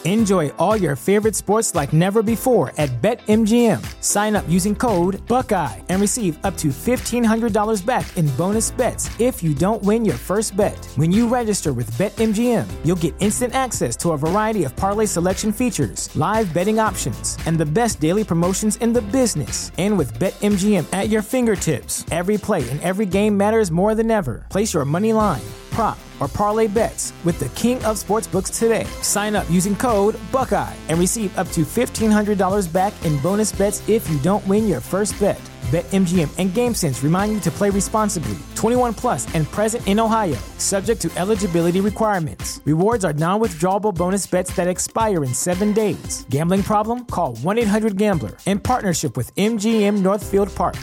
Enjoy all your favorite sports like never before at BetMGM. Sign up using code Buckeye and receive up to $1,500 back in bonus bets if you don't win your first bet. When you register with BetMGM, you'll get instant access to a variety of parlay selection features, live betting options, and the best daily promotions in the business. And with BetMGM at your fingertips, every play and every game matters more than ever. Place your money line, prop, or parlay bets with the king of sportsbooks today. Sign up using code Buckeye and receive up to $1,500 back in bonus bets if you don't win your first bet. BetMGM and GameSense remind you to play responsibly. 21 plus and present in Ohio, subject to eligibility requirements. Rewards are non-withdrawable bonus bets that expire in 7 days. Gambling problem? Call 1-800-GAMBLER. In partnership with MGM Northfield Park.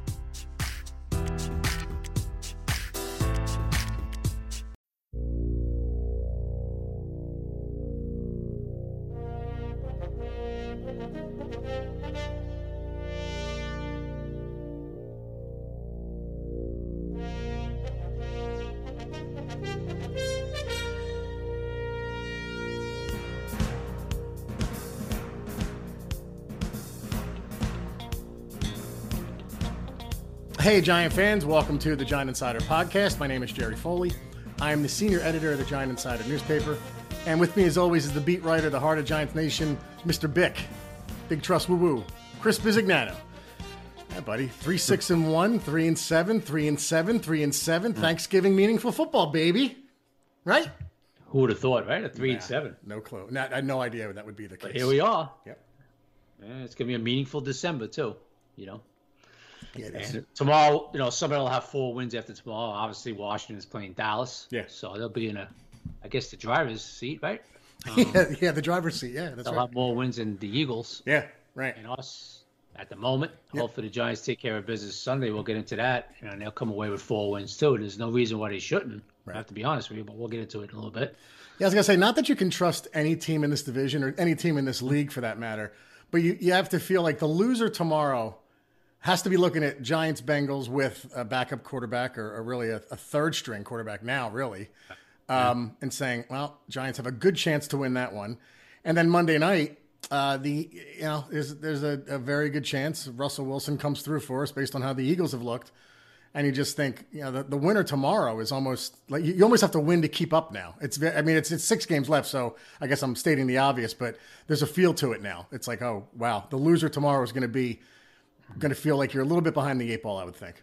Hey, Giant fans. Welcome to the Giant Insider Podcast. My name is Jerry Foley. I am the senior editor of the Giant Insider newspaper. And with me, as always, is the beat writer, the heart of Giants Nation, Mr. Bick. Big Trust Woo-Woo. Chris Bizignano. Yeah, buddy. 3-6-1, 3-7, 3-7, 3-7. Thanksgiving meaningful football, baby. Right? Who would have thought, right? A 3-7. No clue. I had no idea that would be the case. But here we are. Yep. Yeah, it's going to be a meaningful December, too, you know. Yeah, it is. And tomorrow, you know, somebody will have 4 wins after tomorrow. Obviously, Washington is playing Dallas. Yeah. So they'll be in I guess, the driver's seat, right? Yeah, the driver's seat. Yeah, that's they'll right. have more wins than the Eagles. Yeah, right. And us at the moment. Yep. Hopefully the Giants take care of business Sunday. We'll get into that. And they'll come away with 4 wins, too. There's no reason why they shouldn't. Right. I have to be honest with you, but we'll get into it in a little bit. Yeah, I was going to say, not that you can trust any team in this division or any team in this league for that matter, but you have to feel like the loser tomorrow has to be looking at Giants Bengals with a backup quarterback or really a third string quarterback now, really, and saying, well, Giants have a good chance to win that one. And then Monday night, there's a very good chance Russell Wilson comes through for us based on how the Eagles have looked. And you just think, you know, the winner tomorrow is almost like you almost have to win to keep up now. It's 6 games left, so I guess I'm stating the obvious, but there's a feel to it now. It's like, oh wow, the loser tomorrow is going to feel like you're a little bit behind the 8 ball, I would think.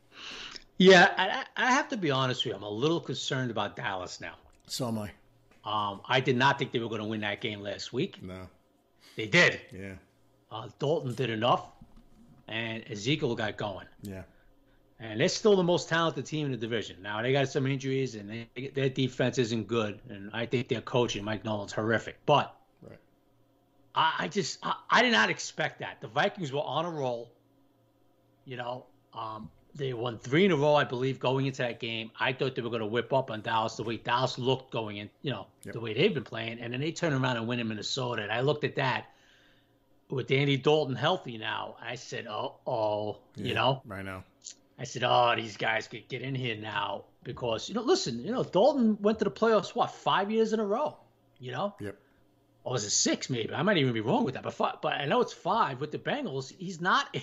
Yeah, I have to be honest with you. I'm a little concerned about Dallas now. So am I. I did not think they were going to win that game last week. No, they did. Yeah. Dalton did enough, and Ezekiel got going. Yeah. And they're still the most talented team in the division. Now, they got some injuries, and their defense isn't good. And I think their coaching, Mike Nolan's horrific. But right. I did not expect that. The Vikings were on a roll. You know, they won 3 in a row, I believe, going into that game. I thought they were going to whip up on Dallas the way Dallas looked going in, you know, the way they've been playing. And then they turn around and win in Minnesota. And I looked at that with Andy Dalton healthy now. I said, you know. Right now. I said, these guys could get in here now because, you know, listen, you know, Dalton went to the playoffs, 5 years in a row, you know? Yep. Or was it 6 maybe? I might even be wrong with that. But I know it's 5 with the Bengals. He's not,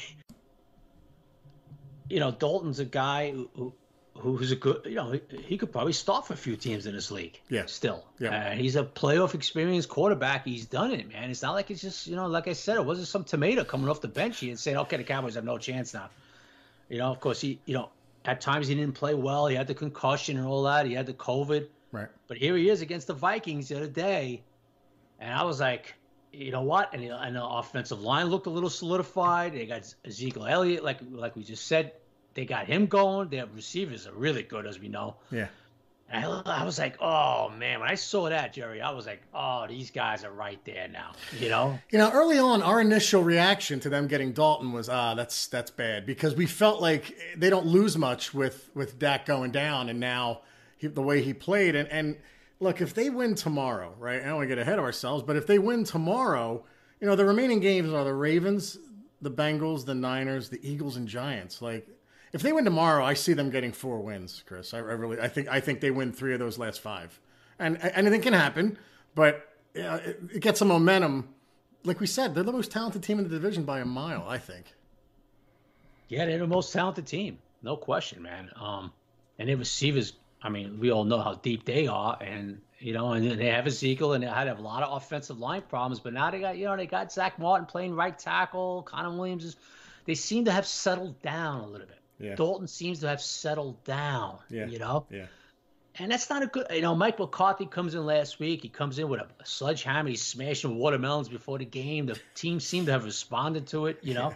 you know, Dalton's a guy who's a good, you know, he could probably start for a few teams in this league. Yeah. Still. Yeah. He's a playoff experienced quarterback. He's done it, man. It's not like it's just, you know, like I said, it wasn't some tomato coming off the bench here and saying, okay, the Cowboys have no chance now. You know, of course, he, you know, at times he didn't play well. He had the concussion and all that. He had the COVID. Right. But here he is against the Vikings the other day. And I was like, you know what? And the offensive line looked a little solidified. They got Ezekiel Elliott, like we just said. They got him going. Their receivers are really good, as we know. Yeah. And I was like, oh, man. When I saw that, Jerry, I was like, oh, these guys are right there now, you know? You know, early on, our initial reaction to them getting Dalton was, that's bad. Because we felt like they don't lose much with Dak going down. And now the way he played. And look, if they win tomorrow, right? I don't want to get ahead of ourselves. But if they win tomorrow, you know, the remaining games are the Ravens, the Bengals, the Niners, the Eagles, and Giants. Like, if they win tomorrow, I see them getting 4 wins, Chris. I think they win 3 of those last 5, and anything can happen. But it gets some momentum. Like we said, they're the most talented team in the division by a mile, I think. Yeah, they're the most talented team. No question, man. And their receivers, I mean, we all know how deep they are. And, and they have Ezekiel, and they had a lot of offensive line problems. But now they got Zach Martin playing right tackle. Connor Williams they seem to have settled down a little bit. Yeah. Dalton seems to have settled down, Yeah. Yeah. And that's not a good, Mike McCarthy comes in last week. He comes in with a sledgehammer. He's smashing watermelons before the game. The team seemed to have responded to it, Yeah.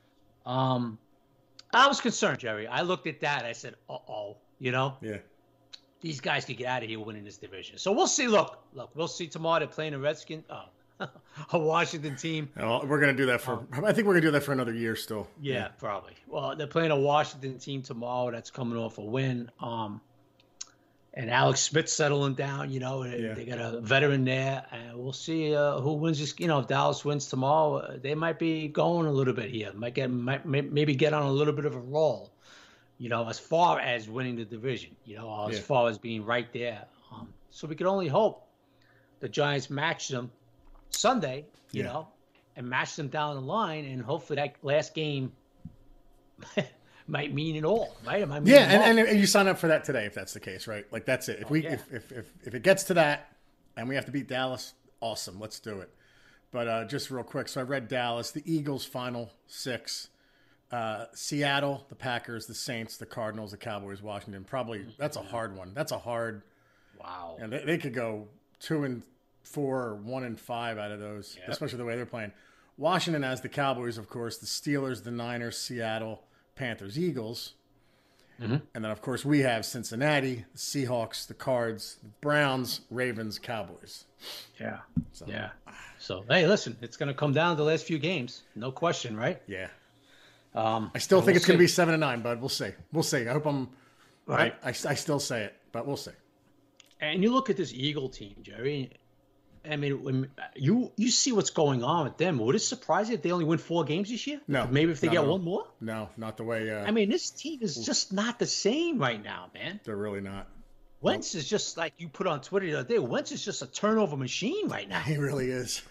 I was concerned, Jerry. I looked at that. I said, uh-oh, Yeah. These guys could get out of here winning this division. So we'll see. Look, we'll see tomorrow. They're playing a Redskins, a Washington team. Well, we're going to do that I think we're going to do that for another year still. Yeah, probably. Well, they're playing a Washington team tomorrow that's coming off a win. And Alex Smith's settling down, They got a veteran there. And we'll see who wins this. If Dallas wins tomorrow, they might be going a little bit here. Maybe get on a little bit of a roll, as far as winning the division, as far as being right there. So we can only hope the Giants match them Sunday, and match them down the line. And hopefully that last game might mean it all, right? And you sign up for that today if that's the case, right? Like that's it. If it gets to that and we have to beat Dallas, awesome, let's do it. But just real quick, so I read Dallas, the Eagles' final 6, Seattle, the Packers, the Saints, the Cardinals, the Cowboys, Washington. Probably that's a hard one. That's a hard. Wow. And they could go 2-4 or 1-5 out of those, especially the way they're playing. Washington has the Cowboys, of course, the Steelers, the Niners, Seattle, Panthers, Eagles. Mm-hmm. And then, of course, we have Cincinnati, the Seahawks, the Cards, the Browns, Ravens, Cowboys. Yeah. So, hey, listen, it's going to come down to the last few games. No question, right? Yeah. I still think it's going to be 7-9, bud. We'll see. I hope I'm right. I still say it, but we'll see. And you look at this Eagle team, Jerry. I mean, when you see what's going on with them. Would it surprise you if they only win 4 games this year? No. Maybe if they get one more? No, not the way. I mean, this team is just not the same right now, man. They're really not. Wentz is just like you put on Twitter the other day. Wentz is just a turnover machine right now. He really is.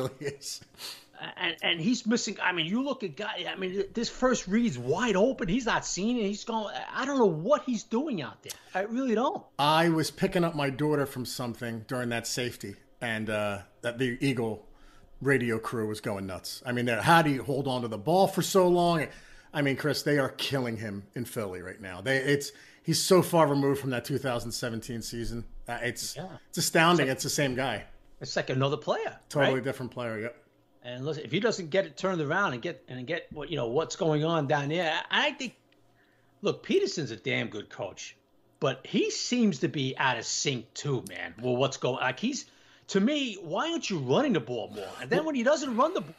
And he's missing. I mean, you look at guy. I mean, this first read's wide open. He's not seeing it. He's going. I don't know what he's doing out there. I really don't. I was picking up my daughter from something during that safety. And that the Eagle radio crew was going nuts. I mean, how do you hold on to the ball for so long? I mean, Chris, they are killing him in Philly right now. He's so far removed from that 2017 season. It's astounding. It's the same guy. It's like another player. Totally different player. Yep. And listen, if he doesn't get it turned around and get what's going on down there, I think. Look, Peterson's a damn good coach, but he seems to be out of sync too, man. Well, what's going? Like to me, why aren't you running the ball more? And then when he doesn't run the ball,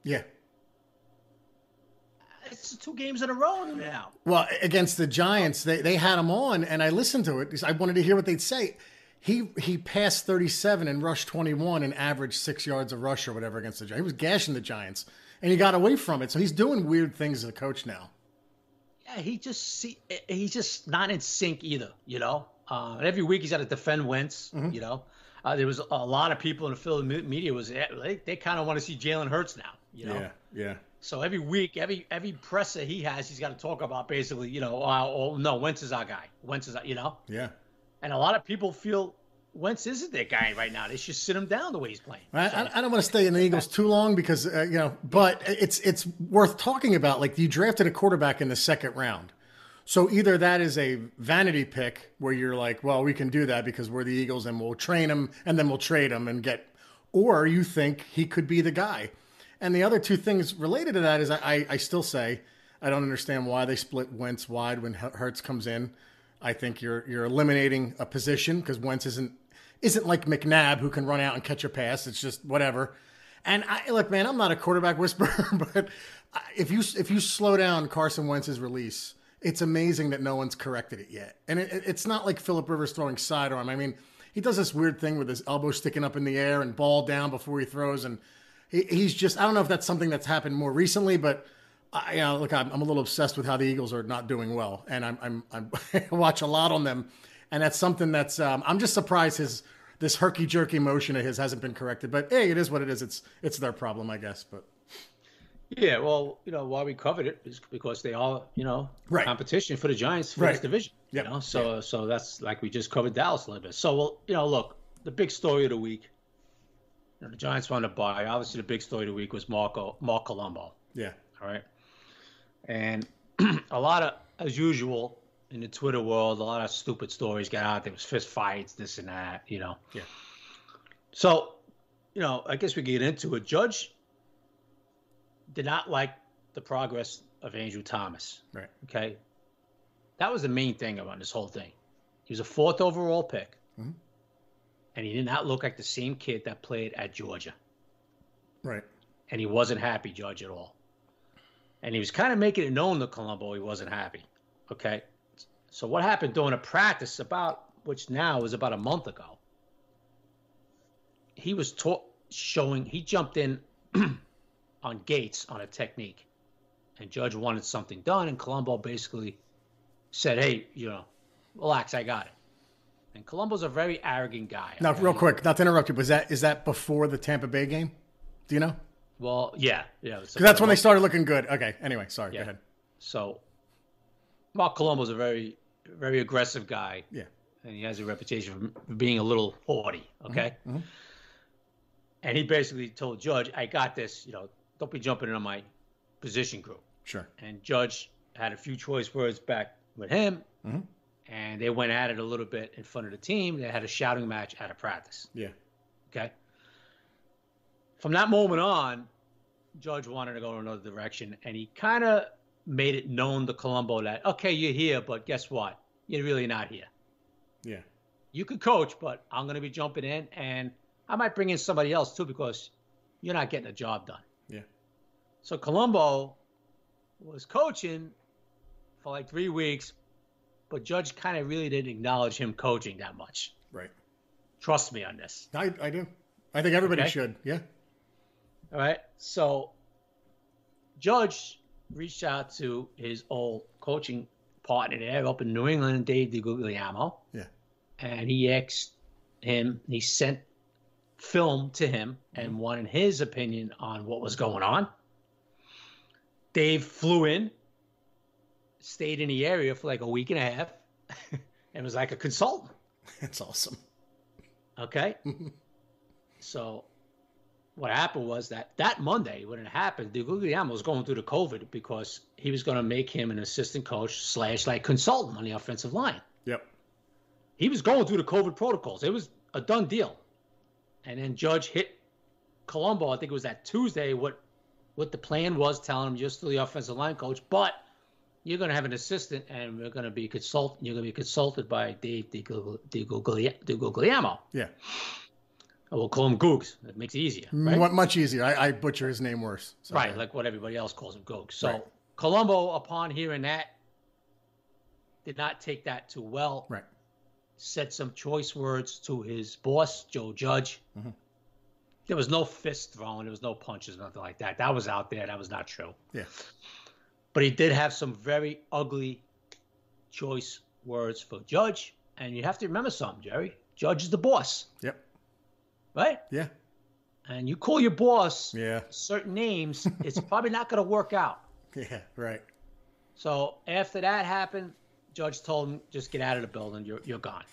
it's 2 games in a row now. Well, against the Giants, they had him on, and I listened to it because I wanted to hear what they'd say. He passed 37 and rushed 21 and averaged 6 yards of rush or whatever against the Giants. He was gashing the Giants, and he got away from it. So he's doing weird things as a coach now. Yeah, he's just not in sync either, And every week he's got to defend Wentz, There was a lot of people in the Philly media they kind of want to see Jalen Hurts now, Yeah. So every week, every presser he has, he's got to talk about basically, no, Wentz is our guy. Wentz is, Yeah. And a lot of people feel Wentz isn't their guy right now. They should sit him down the way he's playing. I don't want to stay in the Eagles too long because, but it's worth talking about. Like, you drafted a quarterback in the 2nd round. So either that is a vanity pick where you're like, well, we can do that because we're the Eagles and we'll train him and then we'll trade him or you think he could be the guy. And the other 2 things related to that is I still say I don't understand why they split Wentz wide when Hurts comes in. I think you're eliminating a position because Wentz isn't like McNabb who can run out and catch a pass. It's just whatever. And look, man, I'm not a quarterback whisperer, but if you slow down Carson Wentz's release, it's amazing that no one's corrected it yet. And it's not like Phillip Rivers throwing sidearm. I mean, he does this weird thing with his elbow sticking up in the air and ball down before he throws. And he's just, I don't know if that's something that's happened more recently, but look, I'm a little obsessed with how the Eagles are not doing well. And I watch a lot on them. And that's something that's, I'm just surprised this herky jerky motion of his hasn't been corrected. But hey, it is what it is. It's their problem, I guess. But yeah, well, why we covered it is because they are, right. competition for the Giants for right. this division. Yep. So that's like we just covered Dallas a little bit. So look, the big story of the week. The Giants won a bye. Obviously, the big story of the week was Mark Colombo. Yeah. All right. And a lot of, as usual, in the Twitter world, a lot of stupid stories got out. There was fist fights, this and that, Yeah. So, I guess we get into it. Judge did not like the progress of Andrew Thomas. Right. Okay. That was the main thing about this whole thing. He was a 4th overall pick. Mm-hmm. And he did not look like the same kid that played at Georgia. Right. And he wasn't happy, Judge, at all. And he was kind of making it known to Colombo he wasn't happy. Okay. So what happened during a practice which now is about a month ago, he was he jumped in on Gates on a technique. And Judge wanted something done. And Colombo basically said, hey, relax, I got it. And Colombo's a very arrogant guy. Now, real quick, not to interrupt you, but is that before the Tampa Bay game? Do you know? Well, yeah. Because that's when they started looking good. Okay, anyway, sorry, go ahead. So, Mark Colombo's a very, very aggressive guy. Yeah. And he has a reputation for being a little haughty, okay? Mm-hmm. And he basically told Judge, I got this, don't be jumping in on my position group. Sure. And Judge had a few choice words back with him. Mm-hmm. And they went at it a little bit in front of the team. They had a shouting match out of practice. Yeah. Okay. From that moment on, Judge wanted to go in another direction, and he kind of made it known to Colombo that, okay, you're here, but guess what? You're really not here. Yeah. You could coach, but I'm going to be jumping in, and I might bring in somebody else too because you're not getting the job done. Yeah. So Colombo was coaching for like 3 weeks, but Judge kind of really didn't acknowledge him coaching that much. Right. Trust me on this. I do. I think everybody should. Yeah. All right. So Judge reached out to his old coaching partner there up in New England, Dave DiGuglielmo. Yeah. And he asked him, he sent film to him and wanted his opinion on what was going on. Dave flew in, stayed in the area for like a week and a half, and was like a consultant. That's awesome. Okay. So what happened was that Monday when it happened, DiGuglielmo was going through the COVID because he was going to make him an assistant coach / like consultant on the offensive line. Yep. He was going through the COVID protocols. It was a done deal. And then Judge hit Colombo, I think it was that Tuesday, what the plan was, telling him you're still the offensive line coach, but you're going to have an assistant and you're going to be consulted by Dave DiGuglielmo. Yeah. We'll call him Googs. That makes it easier, right? Much easier. I butcher his name worse. So. Right, like what everybody else calls him, Googs. So right. Colombo, upon hearing that, did not take that too well. Right. Said some choice words to his boss, Joe Judge. Mm-hmm. There was no fist thrown. There was no punches, nothing like that. That was out there. That was not true. Yeah. But he did have some very ugly choice words for Judge. And you have to remember something, Jerry. Judge is the boss. Yep. Right? Yeah. And you call your boss certain names, it's probably not going to work out. Yeah, right. So after that happened, Judge told him, just get out of the building. You're gone.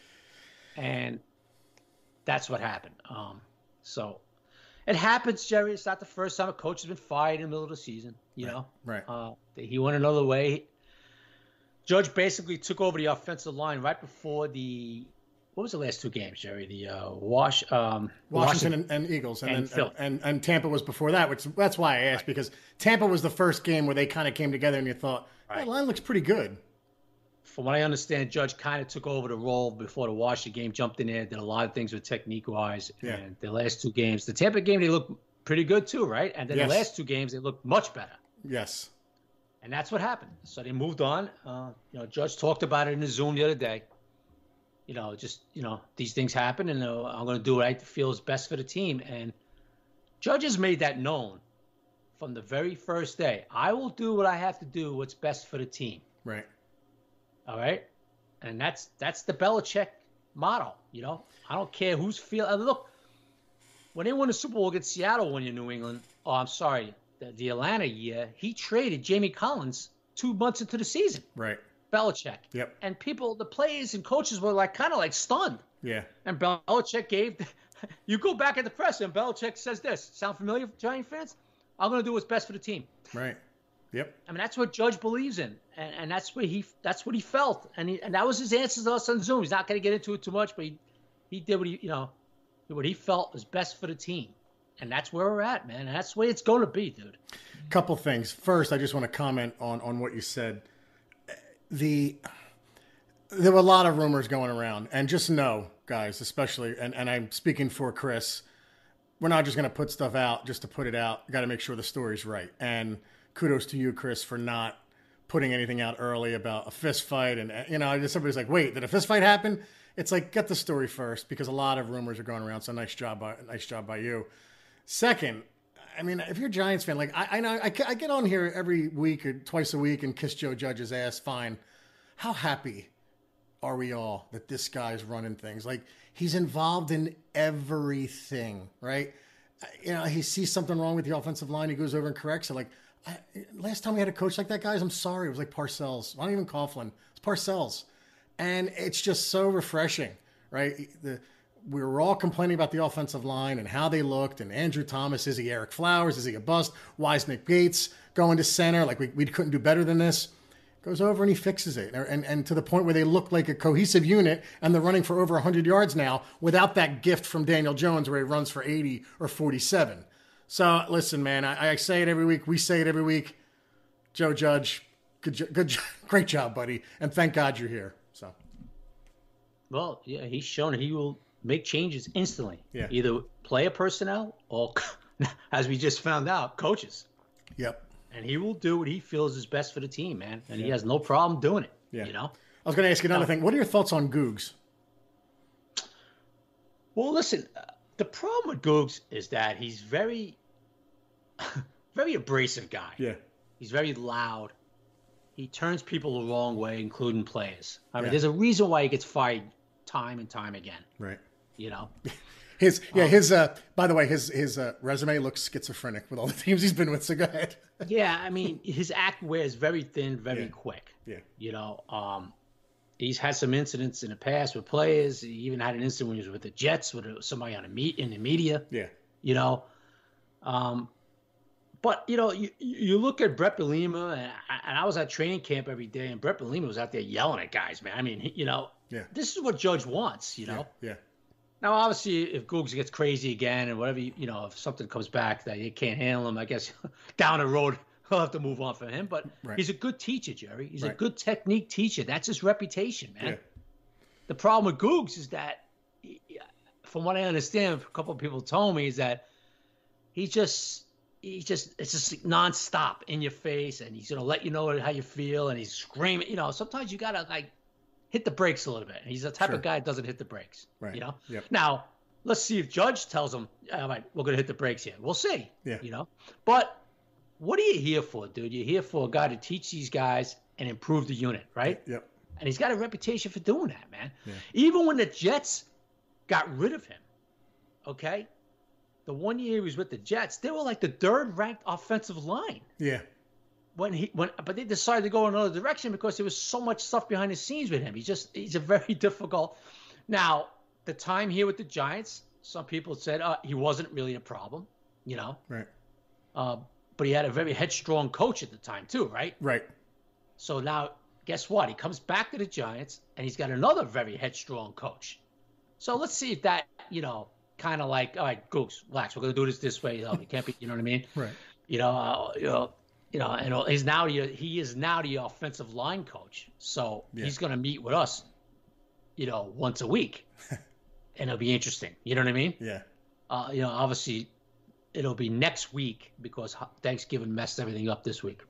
And that's what happened. So it happens, Jerry. It's not the first time a coach has been fired in the middle of the season, you know. Right. He went another way. Judge basically took over the offensive line right before what was the last 2 games, Jerry? The Washington and Eagles, and Tampa was before that. That's why I asked, because Tampa was the first game where they kind of came together, and you thought, that line looks pretty good. From what I understand, Judge kind of took over the role before the Washington game, jumped in there, did a lot of things with technique-wise. Yeah. And the last 2 games, the Tampa game, they looked pretty good too, right? And then the last 2 games, they looked much better. Yes. And that's what happened. So they moved on. Judge talked about it in the Zoom the other day. These things happen, and I'm going to do what I feel is best for the team. And Judge has made that known from the very first day. I will do what I have to do, what's best for the team. Right. All right? And that's the Belichick motto. I don't care who's look, when they won the Super Bowl against Seattle when you're New England, I'm sorry, the Atlanta year, he traded Jamie Collins 2 months into the season. Right. Belichick. Yep. And the players and coaches were kind of stunned. Yeah. And Belichick you go back at the press and Belichick says this. Sound familiar, Giant fans? I'm going to do what's best for the team. Right. Yep. I mean, that's what Judge believes in, and that's what he felt, and that was his answer to us on Zoom. He's not going to get into it too much, but he did what he felt was best for the team, and that's where we're at, man. And that's the way it's going to be, dude. Couple things. First, I just want to comment on what you said. There were a lot of rumors going around, and just know, guys, especially, and I'm speaking for Chris, we're not just going to put stuff out just to put it out. Got to make sure the story's right. And kudos to you, Chris, for not putting anything out early about a fist fight. And, just everybody's like, wait, did a fist fight happen? It's like, get the story first, because a lot of rumors are going around. So nice job by you. Second, I mean, if you're a Giants fan, I know I get on here every week or twice a week and kiss Joe Judge's ass. Fine. How happy are we all that this guy's running things? He's involved in everything, right? He sees something wrong with the offensive line. He goes over and corrects it. Last time we had a coach like that, guys, I'm sorry. It was like Parcells. Not even Coughlin. It's Parcells. And it's just so refreshing, right? We were all complaining about the offensive line and how they looked. And Andrew Thomas, is he Eric Flowers? Is he a bust? Why is Nick Gates going to center? We couldn't do better than this. Goes over and he fixes it. And to the point where they look like a cohesive unit, and they're running for over 100 yards now without that gift from Daniel Jones where he runs for 80 or 47. So listen, man, I say it every week. We say it every week. Joe Judge, great job, buddy. And thank God you're here. So, well, yeah, he's shown he will make changes instantly. Yeah. Either player personnel or, as we just found out, coaches. Yep. And he will do what he feels is best for the team, man. And he has no problem doing it. Yeah. I was going to ask you another thing. What are your thoughts on Googs? Well, listen, the problem with Googs is that he's very, very abrasive guy. Yeah. He's very loud. He turns people the wrong way, including players. I mean, there's a reason why he gets fired time and time again. Right. By the way, his resume looks schizophrenic with all the teams he's been with. So go ahead. Yeah, I mean, his act wears very thin, very quick. Yeah. He's had some incidents in the past with players. He even had an incident when he was with the Jets with somebody in the media. Yeah. But you look at Brett Bielema, and I was at training camp every day, and Brett Bielema was out there yelling at guys, man. I mean, this is what Judge wants, Yeah. Now, obviously, if Googs gets crazy again and whatever, if something comes back that you can't handle him, I guess down the road, he'll have to move on from him. But he's a good teacher, Jerry. He's a good technique teacher. That's his reputation, man. Yeah. The problem with Googs is that, from what I understand, a couple of people told me, is that it's just nonstop in your face, and he's going to let you know how you feel, and he's screaming. Sometimes you got to, hit the brakes a little bit. He's the type of guy that doesn't hit the brakes. Right. Yep. Now, let's see if Judge tells him, all right, we're going to hit the brakes here. We'll see. Yeah. But what are you here for, dude? You're here for a guy to teach these guys and improve the unit, right? Yep. And he's got a reputation for doing that, man. Yeah. Even when the Jets got rid of him, okay, the 1 year he was with the Jets, they were like the third-ranked offensive line. Yeah. But they decided to go another direction because there was so much stuff behind the scenes with him. He's a very difficult. Now, the time here with the Giants, some people said he wasn't really a problem, Right. But he had a very headstrong coach at the time too, right? Right. So now, guess what? He comes back to the Giants, and he's got another very headstrong coach. So let's see if that, kind of like, all right, Googs, relax. We're going to do this way. It can't be, you know what I mean? Right. And he is now the offensive line coach. So he's going to meet with us, once a week, and it'll be interesting. You know what I mean? Yeah. Obviously, it'll be next week because Thanksgiving messed everything up this week.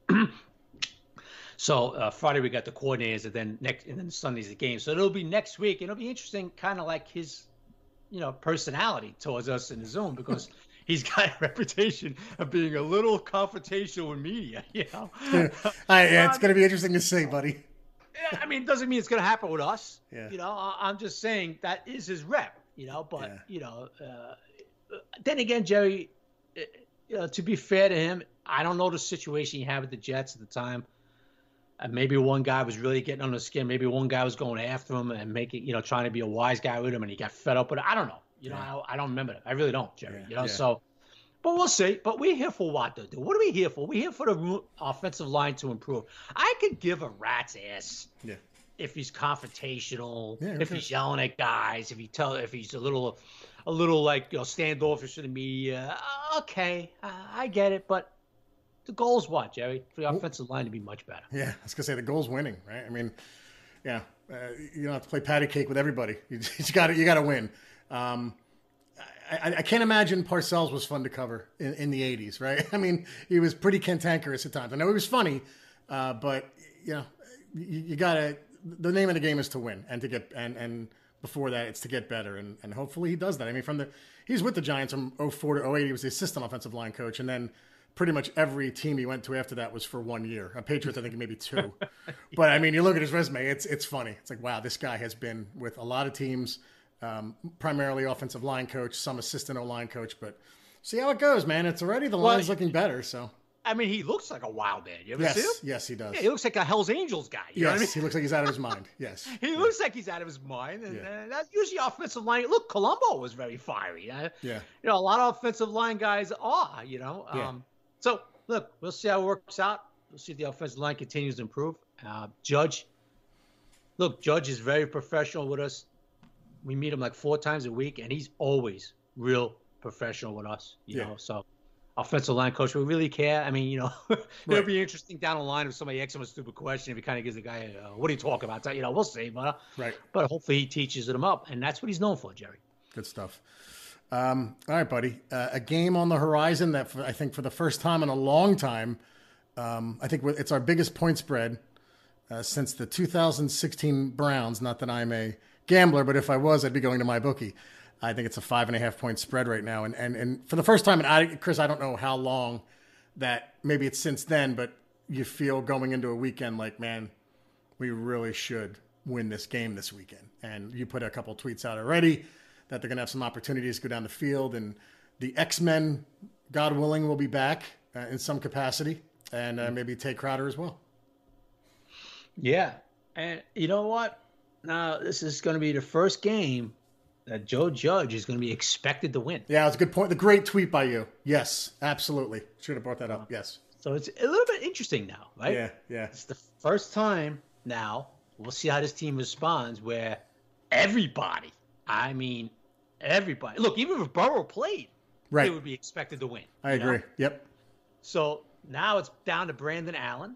So Friday we got the coordinators, and then Sunday's the game. So it'll be next week, and it'll be interesting, kind of like his, personality towards us in the Zoom, because he's got a reputation of being a little confrontational with media. Yeah, it's going to be interesting to see, buddy. I mean, it doesn't mean it's going to happen with us. Yeah. I'm just saying that is his rep, but, then again, Jerry, to be fair to him, I don't know the situation he had with the Jets at the time. Maybe one guy was really getting on his skin. Maybe one guy was going after him and trying to be a wise guy with him, and he got fed up with it. I don't know. I don't remember that. I really don't, Jerry. So, but we'll see. But we're here for what, though? What are we here for? We're here for the offensive line to improve. I could give a rat's ass if he's confrontational, if he's yelling at guys, if he's a little like standoffish to the media. Okay, I get it, but the goal's what, Jerry? For the offensive line to be much better. Yeah, I was gonna say the goal's winning, right? I mean, you don't have to play patty cake with everybody. You got to win. I can't imagine Parcells was fun to cover in the 80s, right? I mean, he was pretty cantankerous at times. I know he was funny, but you got to. The name of the game is to win and to get and before that it's to get better and hopefully he does that. I mean, he's with the Giants from 04 to 08. He was the assistant offensive line coach, and then pretty much every team he went to after that was for 1 year. Patriots, I think maybe 2. But I mean, you look at his resume; it's funny. It's like, wow, this guy has been with a lot of teams. Primarily offensive line coach, some assistant O-line coach, but see how it goes, man. It's already the line's looking better. So I mean, he looks like a wild man. You ever see him? Yes, he does. Yeah, he looks like a Hell's Angels guy. You know what I mean? He looks like he's out of his mind. Yes, he looks like he's out of his mind, and that's usually offensive line. Look, Colombo was very fiery. A lot of offensive line guys are. So look, we'll see how it works out. We'll see if the offensive line continues to improve. Judge is very professional with us. We meet him like 4 times a week, and he's always real professional with us, you know. So, offensive line coach, we really care. I mean, it'll be interesting down the line if somebody asks him a stupid question, if he kind of gives the guy, what are you talking about? We'll see. But hopefully he teaches him up, and that's what he's known for, Jerry. Good stuff. All right, buddy. A game on the horizon that I think for the first time in a long time, I think it's our biggest point spread since the 2016 Browns. Not that I'm a gambler, but if I was, I'd be going to my bookie. I think it's a 5.5 point spread right now. And for the first time, and Chris, I don't know how long that, maybe it's since then, but you feel going into a weekend like, man, we really should win this game this weekend. And you put a couple tweets out already that they're going to have some opportunities to go down the field, and the X-Men, God willing, will be back in some capacity, and maybe Tay Crowder as well. Yeah. And you know what? Now, this is going to be the first game that Joe Judge is going to be expected to win. Yeah, it's a good point. The great tweet by you. Yes, absolutely. Should have brought that up. Yes. So it's a little bit interesting now, right? Yeah. It's the first time now. We'll see how this team responds where everybody, look, even if Burrow played, they would be expected to win. I agree. Yep. So now it's down to Brandon Allen,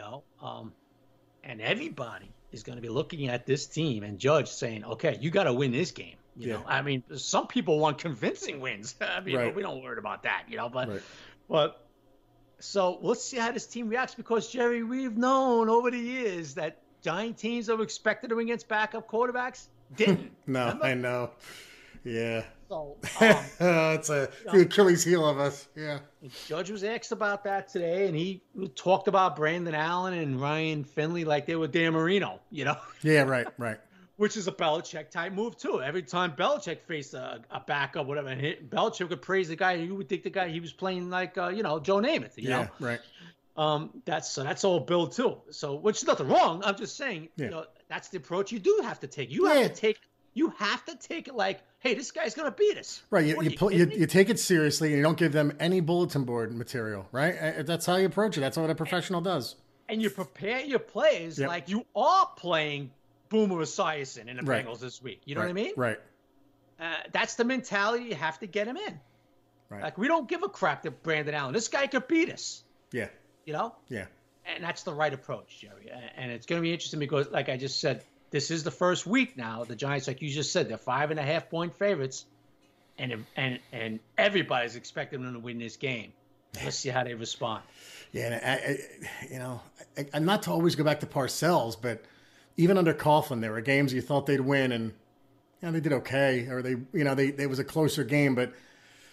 and everybody is going to be looking at this team and Judge saying, okay, you got to win this game. You know, I mean, some people want convincing wins. We don't worry about that, but so let's see how this team reacts, because Jerry, we've known over the years that Giant teams that were expected to win against backup quarterbacks didn't. No, remember? I know. Yeah. So it's the Achilles heel of us. Yeah. Judge was asked about that today, and he talked about Brandon Allen and Ryan Finley like they were Dan Marino, Yeah, right. Which is a Belichick type move too. Every time Belichick faced a backup, whatever, and Belichick would praise the guy. You would think the guy he was playing like Joe Namath. You know? Right. That's all Bill too. So, which is nothing wrong. I'm just saying, that's the approach you do have to take. You have to take it like, hey, this guy's going to beat us. Right. You take it seriously, and you don't give them any bulletin board material. Right. That's how you approach it. That's what a professional does. And you prepare your plays like you are playing Boomer Esiason in the Bengals this week. You know what I mean? Right. That's the mentality you have to get him in. Right. Like, we don't give a crap to Brandon Allen. This guy could beat us. Yeah. Yeah. And that's the right approach, Jerry. And it's going to be interesting because, like I just said, this is the first week now. The Giants, like you just said, they're 5.5 point favorites, and everybody's expecting them to win this game. Let's see how they respond. Yeah, and not to always go back to Parcells, but even under Coughlin, there were games you thought they'd win, and they did okay, or they was a closer game. But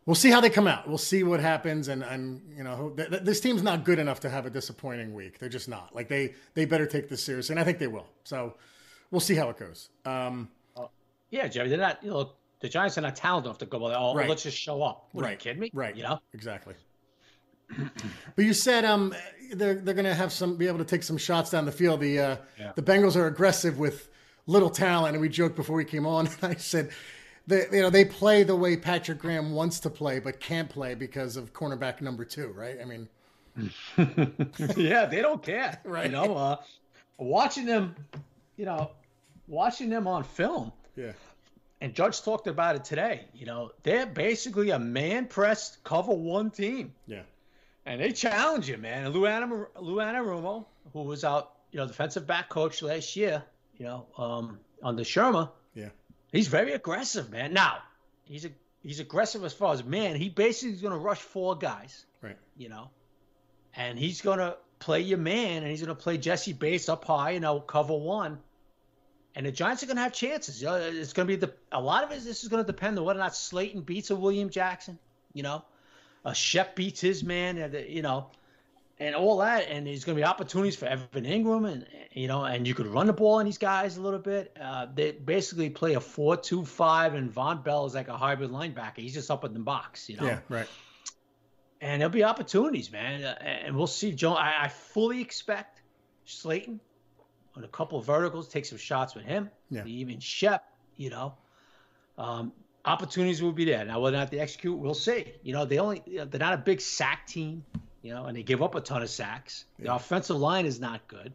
we'll see how they come out. We'll see what happens, and this team's not good enough to have a disappointing week. They're just not. Like they better take this seriously, and I think they will. So we'll see how it goes. Yeah, Jerry, they're not. The Giants are not talented enough to go. Well, right. Let's just show up. What, right. Are you kidding me? Right. Exactly. But you said they're going to be able to take some shots down the field. The Bengals are aggressive with little talent, and we joked before we came on. And I said, they play the way Patrick Graham wants to play, but can't play because of cornerback number 2, right? I mean, yeah, they don't care, right? Watching them on film. Yeah. And Judge talked about it today. They're basically a man-pressed cover 1 team. Yeah. And they challenge you, man. And Lou Anarumo, who was out, defensive back coach last year, under Shermer. Yeah. He's very aggressive, man. Now, he's aggressive as far as man. He basically is going to rush 4 guys. Right. And he's going to play your man, and he's going to play Jesse Bates up high, cover 1. And the Giants are going to have chances. It's going to be a lot of it. This is going to depend on whether or not Slayton beats a William Jackson. Shep beats his man. And all that. And there's going to be opportunities for Evan Ingram, and you could run the ball on these guys a little bit. They basically play a 4-2-5, and Von Bell is like a hybrid linebacker. He's just up in the box. Yeah, right. And there'll be opportunities, man. And we'll see. Joe, I fully expect Slayton on a couple of verticals, take some shots with him. Yeah. Even Shep, opportunities will be there. Now, whether or not they execute, we'll see. They're not a big sack team, and they give up a ton of sacks. Yeah. The offensive line is not good,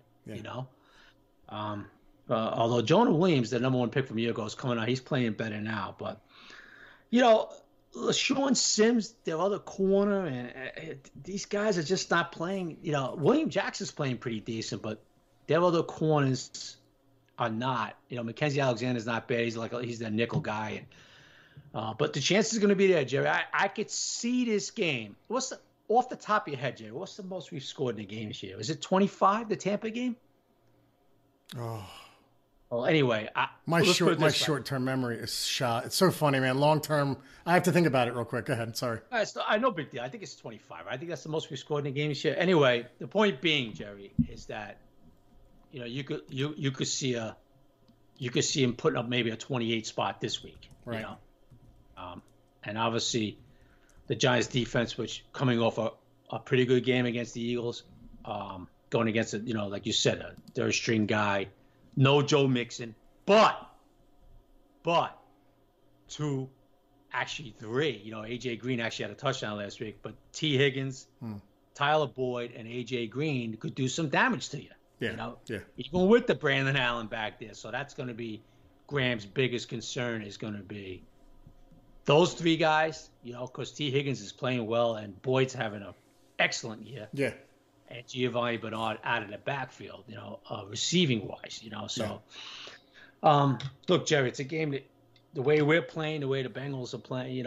although Jonah Williams, the number 1 pick from a year ago, is coming out. He's playing better now. But, LaShawn Sims, their other corner, and these guys are just not playing. William Jackson's playing pretty decent, but their other corners are not. Mackenzie Alexander's not bad. He's the nickel guy. But the chance is going to be there, Jerry. I could see this game. Off the top of your head, Jerry, what's the most we've scored in a game this year? Is it 25, the Tampa game? Oh. Well, anyway. My short-term memory is shot. It's so funny, man. Long-term, I have to think about it real quick. Go ahead. Sorry. I know, big deal. I think it's 25. I think that's the most we've scored in a game this year. Anyway, the point being, Jerry, is that you could see him putting up maybe a 28 spot this week. Right. And obviously the Giants defense, which coming off a pretty good game against the Eagles, going against like you said, a 3rd string guy, no Joe Mixon, but 2, actually 3. AJ Green actually had a touchdown last week, but T. Higgins, Tyler Boyd, and AJ Green could do some damage to you. Yeah. Even with the Brandon Allen back there. So that's going to be Graham's biggest concern is going to be those 3 guys, because T. Higgins is playing well and Boyd's having an excellent year. Yeah. And Giovanni Bernard out of the backfield, receiving wise, So, look, Jerry, it's a game that the way we're playing, the way the Bengals are playing,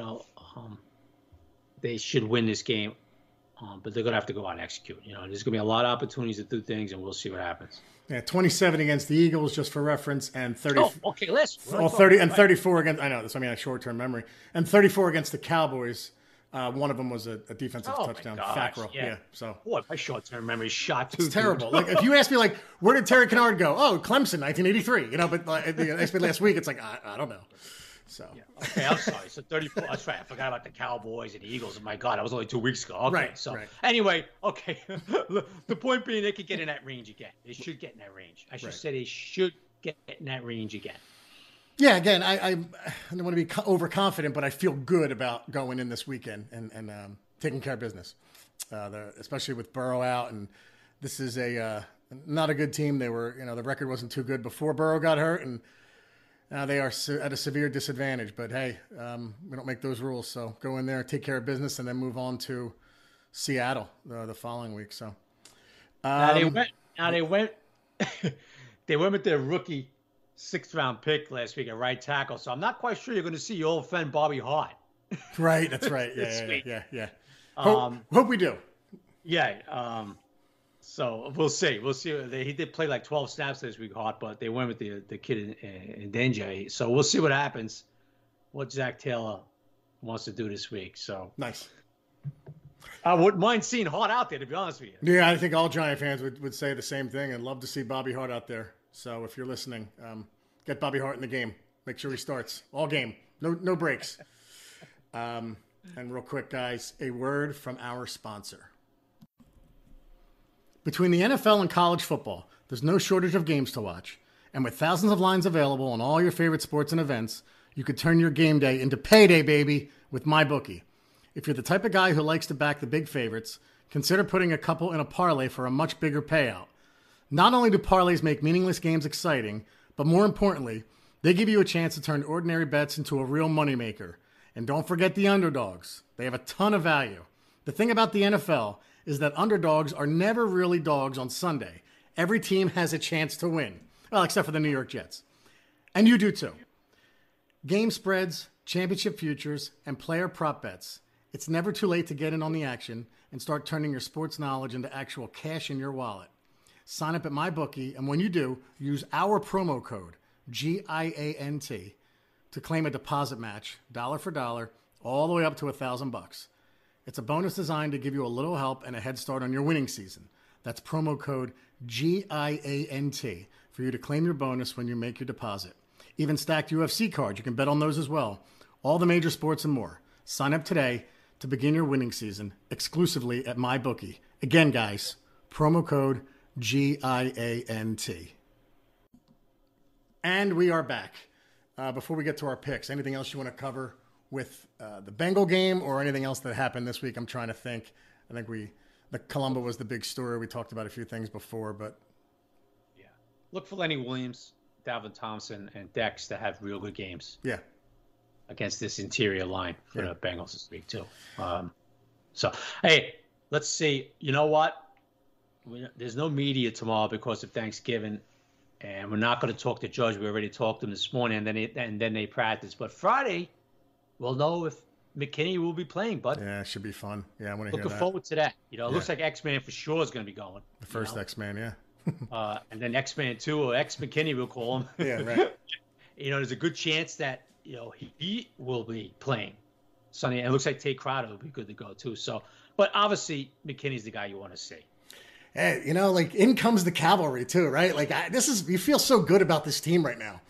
they should win this game. But they're going to have to go out and execute. There's going to be a lot of opportunities to do things, and we'll see what happens. Yeah, 27 against the Eagles, just for reference, and 30. Oh, okay, let's. 30 and 34 against. I know this. I mean, a short-term memory, and 34 against the Cowboys. One of them was a defensive touchdown, Fackrell. Yeah. So. Boy, my short-term memory is shot too. It's terrible. Like if you ask me, where did Terry Kennard go? Oh, Clemson, 1983. But asked me last week. It's like I don't know. So. Yeah. Okay, I'm sorry. So 34. That's right. I forgot about the Cowboys and the Eagles. My God, that was only 2 weeks ago. Okay. Right. So right. Anyway, okay. The point being, they could get in that range again. They should get in that range. I should say they should get in that range again. Yeah. Again, I don't want to be overconfident, but I feel good about going in this weekend and taking care of business, especially with Burrow out. And this is not a good team. They were, the record wasn't too good before Burrow got hurt, and now they are at a severe disadvantage, but hey, we don't make those rules. So go in there, take care of business, and then move on to Seattle the following week. So they went with their rookie 6th round pick last week at right tackle. So I'm not quite sure you're going to see your old friend Bobby Hart. Right, that's right. Yeah. Hope we do. Yeah. So we'll see. He did play 12 snaps this week, Hart, but they went with the kid in danger. So we'll see what happens. What Zach Taylor wants to do this week. So nice. I wouldn't mind seeing Hart out there, to be honest with you. Yeah, I think all Giant fans would say the same thing and love to see Bobby Hart out there. So if you're listening, get Bobby Hart in the game. Make sure he starts all game. No breaks. And real quick, guys, a word from our sponsor. Between the NFL and college football, there's no shortage of games to watch. And with thousands of lines available on all your favorite sports and events, you could turn your game day into payday, baby, with MyBookie. If you're the type of guy who likes to back the big favorites, consider putting a couple in a parlay for a much bigger payout. Not only do parlays make meaningless games exciting, but more importantly, they give you a chance to turn ordinary bets into a real moneymaker. And don't forget the underdogs. They have a ton of value. The thing about the NFL is that underdogs are never really dogs on Sunday. Every team has a chance to win. Well, except for the New York Jets. And you do too. Game spreads, championship futures, and player prop bets. It's never too late to get in on the action and start turning your sports knowledge into actual cash in your wallet. Sign up at MyBookie, and when you do, use our promo code, GIANT, to claim a deposit match, dollar for dollar, all the way up to $1,000. It's a bonus designed to give you a little help and a head start on your winning season. That's promo code GIANT for you to claim your bonus when you make your deposit. Even stacked UFC cards, you can bet on those as well. All the major sports and more. Sign up today to begin your winning season exclusively at MyBookie. Again, guys, promo code GIANT. And we are back. Before we get to our picks, anything else you want to cover with the Bengal game or anything else that happened this week? I'm trying to think. I think the Columbo was the big story. We talked about a few things before, but yeah, look for Lenny Williams, Dalvin Thompson, and Dex to have real good games. Yeah, against this interior line for the Bengals this week too. So hey, let's see. You know what? There's no media tomorrow because of Thanksgiving. And we're not going to talk to Judge. We already talked to him this morning, and then they practice. But Friday, we'll know if McKinney will be playing, bud. Yeah, it should be fun. Yeah, I want to hear that. Looking forward to that. It looks like X-Man for sure is going to be going. The first X-Man, yeah. And then X-Man 2, or X-McKinney, we'll call him. Yeah, right. There's a good chance that, he will be playing Sunday. And it looks like Tate Crowder will be good to go, too. So, but obviously, McKinney's the guy you want to see. Hey, in comes the cavalry too, right? You feel so good about this team right now.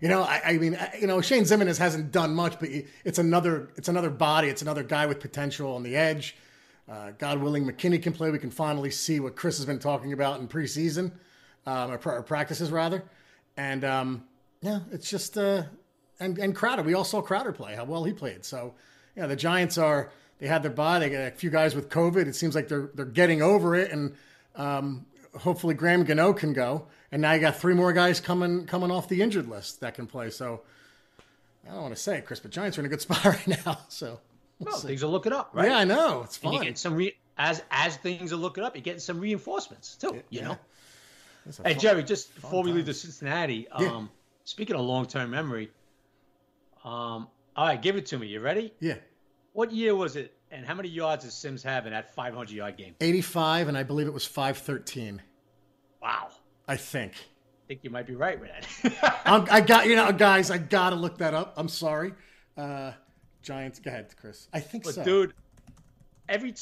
Shane Zimenez hasn't done much, but it's another body. It's another guy with potential on the edge. God willing, McKinney can play. We can finally see what Chris has been talking about in preseason, or practices rather. And it's just and Crowder. We all saw Crowder play, how well he played. So the Giants they had their bye. They got a few guys with COVID. It seems like they're getting over it, and hopefully Graham Gano can go. And now you got 3 more guys coming off the injured list that can play. So I don't want to say it, Chris, but Giants are in a good spot right now. So things are looking up, right? Yeah, I know. It's fun. And you get some as things are looking up, you're getting some reinforcements too. You know. Hey Jerry, just before we leave to Cincinnati, speaking of long-term memory, all right, give it to me. You ready? Yeah. What year was it? And how many yards does Sims have in that 500-yard game? 85, and I believe it was 513. Wow. I think you might be right with that. Guys, I got to look that up. I'm sorry. Giants, go ahead, Chris. I think so. Dude, every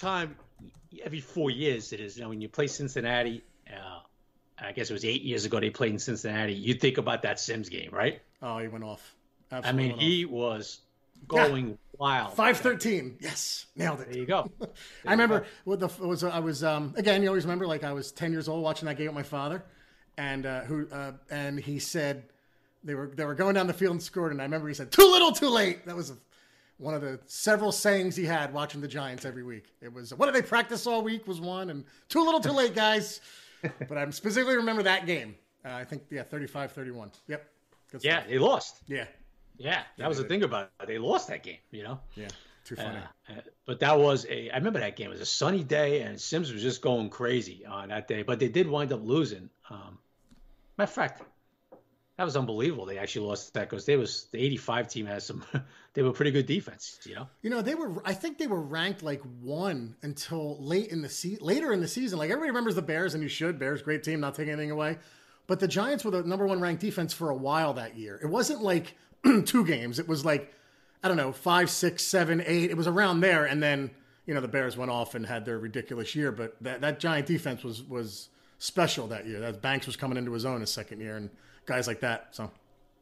4 years it is, when you play Cincinnati, I guess it was 8 years ago they played in Cincinnati, you think about that Sims game, right? Oh, he went off. Absolutely he was going wild. 513. Yes. Nailed it. There you go. I remember again, you always remember, I was 10 years old watching that game with my father, and and he said they were going down the field and scored, and I remember he said, "Too little, too late." That was one of the several sayings he had watching the Giants every week. It was, "What did they practice all week?" was one, and "Too little, too late, guys." But I specifically remember that game. I think 35-31. Yep. Yeah, they lost. Yeah. Yeah, that was the thing about it. They lost that game, Yeah, too funny. But that was I remember that game. It was a sunny day, and Sims was just going crazy on that day. But they did wind up losing. Matter of fact, that was unbelievable. They actually lost that because the 85 team has some. They were pretty good defense, I think they were ranked 1 until later in the season. Everybody remembers the Bears, and you should. Bears, great team, not taking anything away. But the Giants were the number 1 ranked defense for a while that year. It wasn't 2 games. It was I don't know, 5, 6, 7, 8. It was around there, and then the Bears went off and had their ridiculous year. But that Giant defense was special that year. That Banks was coming into his own his second year, and guys like that. So.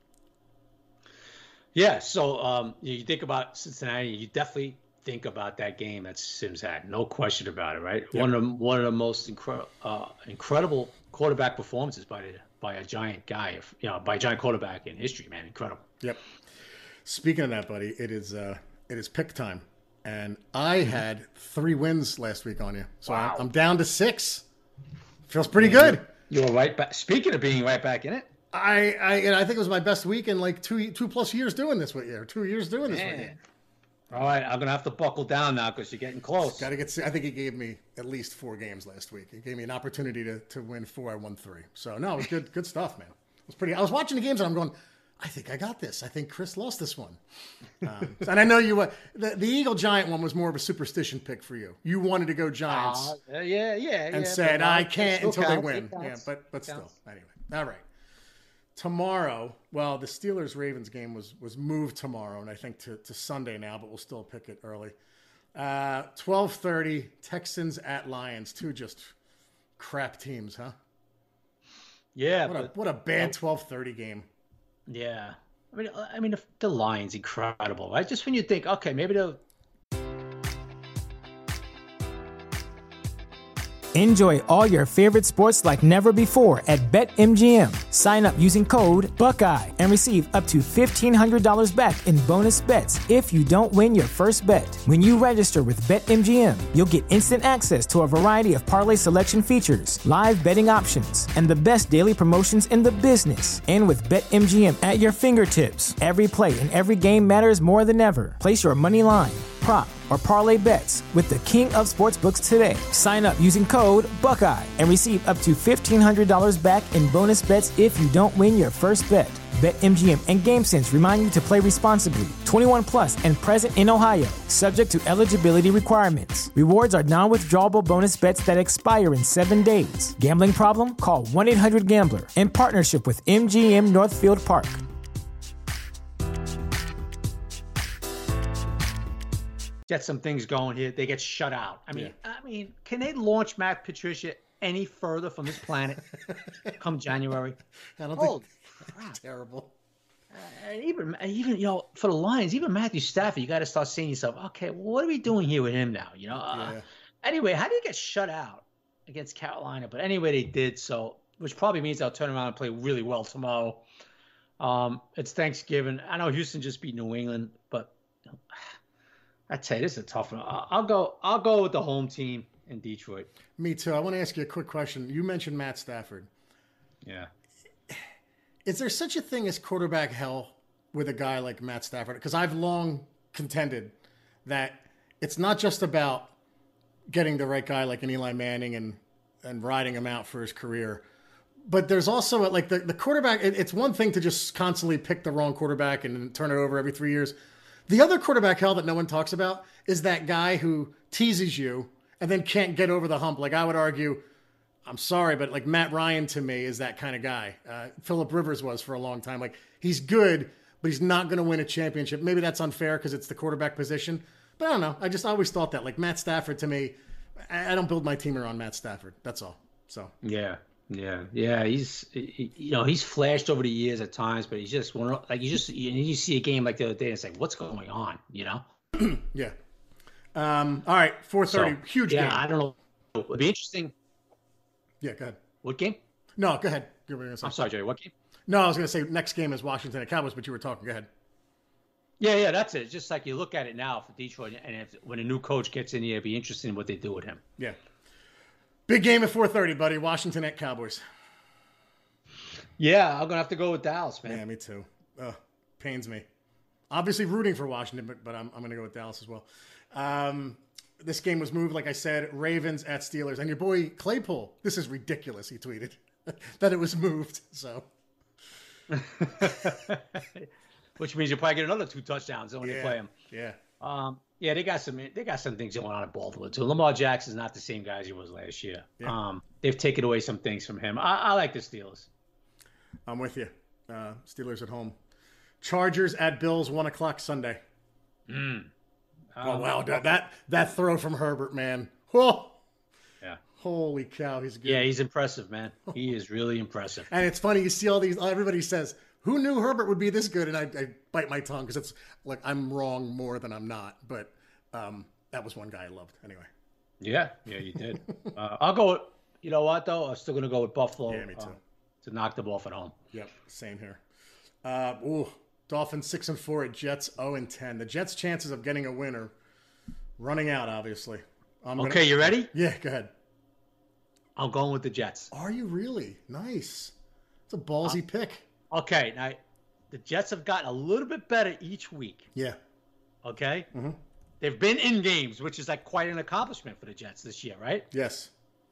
Yeah, so you think about Cincinnati, you definitely think about that game that Sims had. No question about it, right? Yep. One of the most incredible quarterback performances by a giant guy, by a giant quarterback in history, man. Incredible. Yep. Speaking of that, buddy, it is pick time, and I had 3 wins last week on you, so wow. I'm down to 6. Feels pretty good. You're right back. Speaking of being right back in it. I think it was my best week in like 2+ years doing this with you. 2 years doing this with you. All right, I'm gonna have to buckle down now because you're getting close. Got to get. I think he gave me at least 4 games last week. He gave me an opportunity to win 4. I won 3. So no, it was good stuff, man. It was pretty. I was watching the games and I'm going, I think I got this. I think Chris lost this one. And I know you. The Eagle Giant one was more of a superstition pick for you. You wanted to go Giants. Yeah. And said I can't until they win. Yeah, but still. Anyway, all right. Tomorrow, well, the Steelers-Ravens game was moved tomorrow, and I think to Sunday now, but we'll still pick it early. 12:30, Texans at Lions, 2 just crap teams, huh? Yeah. What a bad 12:30 game. Yeah. I mean, the Lions, incredible, right? Just when you think, okay, maybe they'll. Enjoy all your favorite sports like never before at BetMGM. Sign up using code Buckeye and receive up to $1,500 back in bonus bets if you don't win your first bet. When you register with BetMGM, you'll get instant access to a variety of parlay selection features, live betting options, and the best daily promotions in the business. And with BetMGM at your fingertips, every play and every game matters more than ever. Place your money line, prop, or parlay bets with the king of sportsbooks today. Sign up using code Buckeye and receive up to $1,500 back in bonus bets if you don't win your first bet. BetMGM and GameSense remind you to play responsibly. 21 plus and present in Ohio, subject to eligibility requirements. Rewards are non-withdrawable bonus bets that expire in 7 days. Gambling problem? Call 1-800-GAMBLER in partnership with MGM Northfield Park. Get some things going here. They get shut out. I mean, can they launch Matt Patricia any further from this planet come January? I don't think terrible. Even for the Lions, even Matthew Stafford, you got to start seeing yourself. Okay, well, what are we doing here with him now? Anyway, how do you get shut out against Carolina? But anyway, they did so, which probably means they'll turn around and play really well tomorrow. It's Thanksgiving. I know Houston just beat New England, but. I tell you, this is a tough one. I'll go with the home team in Detroit. Me too. I want to ask you a quick question. You mentioned Matt Stafford. Yeah. Is there such a thing as quarterback hell with a guy like Matt Stafford? Because I've long contended that it's not just about getting the right guy like an Eli Manning and riding him out for his career. But there's also like the quarterback. It's one thing to just constantly pick the wrong quarterback and turn it over every 3 years. The other quarterback hell that no one talks about is that guy who teases you and then can't get over the hump. Like I would argue, I'm sorry, but like Matt Ryan to me is that kind of guy. Phillip Rivers was for a long time. Like he's good, but he's not going to win a championship. Maybe that's unfair because it's the quarterback position. But I don't know. I always thought that. Like Matt Stafford to me, I don't build my team around Matt Stafford. That's all. So yeah. He's flashed over the years at times, but he's just one like you see a game like the other day and it's like, what's going on? Yeah. All right, 4:30, huge game. I don't know. It'll be interesting. Yeah, go ahead. What game? No, go ahead. I'm sorry, Jerry. What game? No, I was going to say next game is Washington at Cowboys, but you were talking. Go ahead. Yeah, that's it. It's just like you look at it now for Detroit, and when a new coach gets in here, it'd be interesting what they do with him. Yeah. Big game at 4:30, buddy. Washington at Cowboys. Yeah, I'm going to have to go with Dallas, man. Yeah, me too. Pains me. Obviously rooting for Washington, but I'm going to go with Dallas as well. This game was moved, like I said, Ravens at Steelers. And your boy Claypool, this is ridiculous, he tweeted, that it was moved. So, which means you'll probably get another 2 touchdowns when you play him. Yeah. Yeah, they got some things going on in Baltimore too. Lamar Jackson's not the same guy as he was last year. Yeah. They've taken away some things from him. I like the Steelers. I'm with you. Steelers at home. Chargers at Bills, 1:00 Sunday. Oh wow, that throw from Herbert, man. Whoa. Yeah. Holy cow, he's good. Yeah, he's impressive, man. He is really impressive. And it's funny, you see all these. Everybody says, "Who knew Herbert would be this good?" And I bite my tongue because it's like I'm wrong more than I'm not. But that was one guy I loved anyway. Yeah, you did. I'll go with, you know what, though? I'm still going to go with Buffalo. Yeah, me too. To knock them off at home. Yep, same here. Dolphins 6-4 at Jets 0-10. The Jets' chances of getting a win are running out, obviously. Okay, you ready? Yeah, go ahead. I'm going with the Jets. Are you really? Nice. It's a ballsy pick. Okay, now the Jets have gotten a little bit better each week. Yeah. Okay? Mm-hmm. They've been in games, which is like quite an accomplishment for the Jets this year, right? Yes.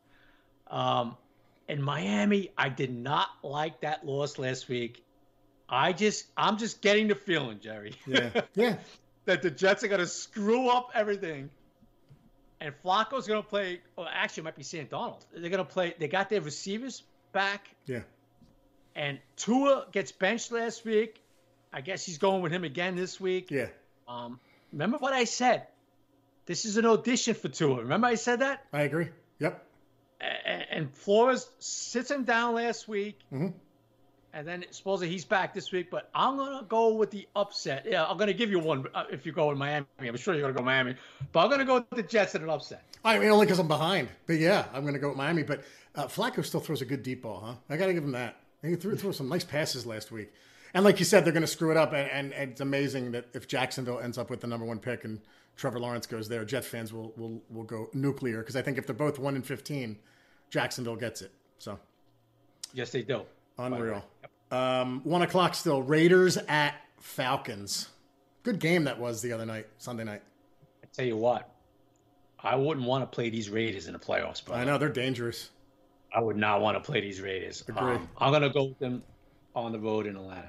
In Miami, I did not like that loss last week. I'm just getting the feeling, Jerry. Yeah. That the Jets are going to screw up everything. And Flacco's going to play. Well, actually, it might be Sam Darnold. They're going to play. They got their receivers back. Yeah. And Tua gets benched last week. I guess he's going with him again this week. Yeah. Remember what I said? This is an audition for Tua. Remember I said that? I agree. Yep. And Flores sits him down last week. Mm-hmm. And then supposedly he's back this week. But I'm going to go with the upset. Yeah, I'm going to give you one if you go with Miami. I'm sure you're going to go Miami. But I'm going to go with the Jets in an upset. I mean, only because I'm behind. But yeah, I'm going to go with Miami. But Flacco still throws a good deep ball, huh? I got to give him that. He threw some nice passes last week. And like you said, they're going to screw it up. And it's amazing that if Jacksonville ends up with the number 1 pick and Trevor Lawrence goes there, Jet fans will go nuclear. Because I think if they're both 1-15, Jacksonville gets it. So, yes, they do. Unreal. 1 o'clock still. Raiders at Falcons. Good game that was the other night, Sunday night. I tell you what, I wouldn't want to play these Raiders in the playoffs, bro. I know, they're dangerous. I would not want to play these Raiders. Agree. I'm going to go with them on the road in Atlanta.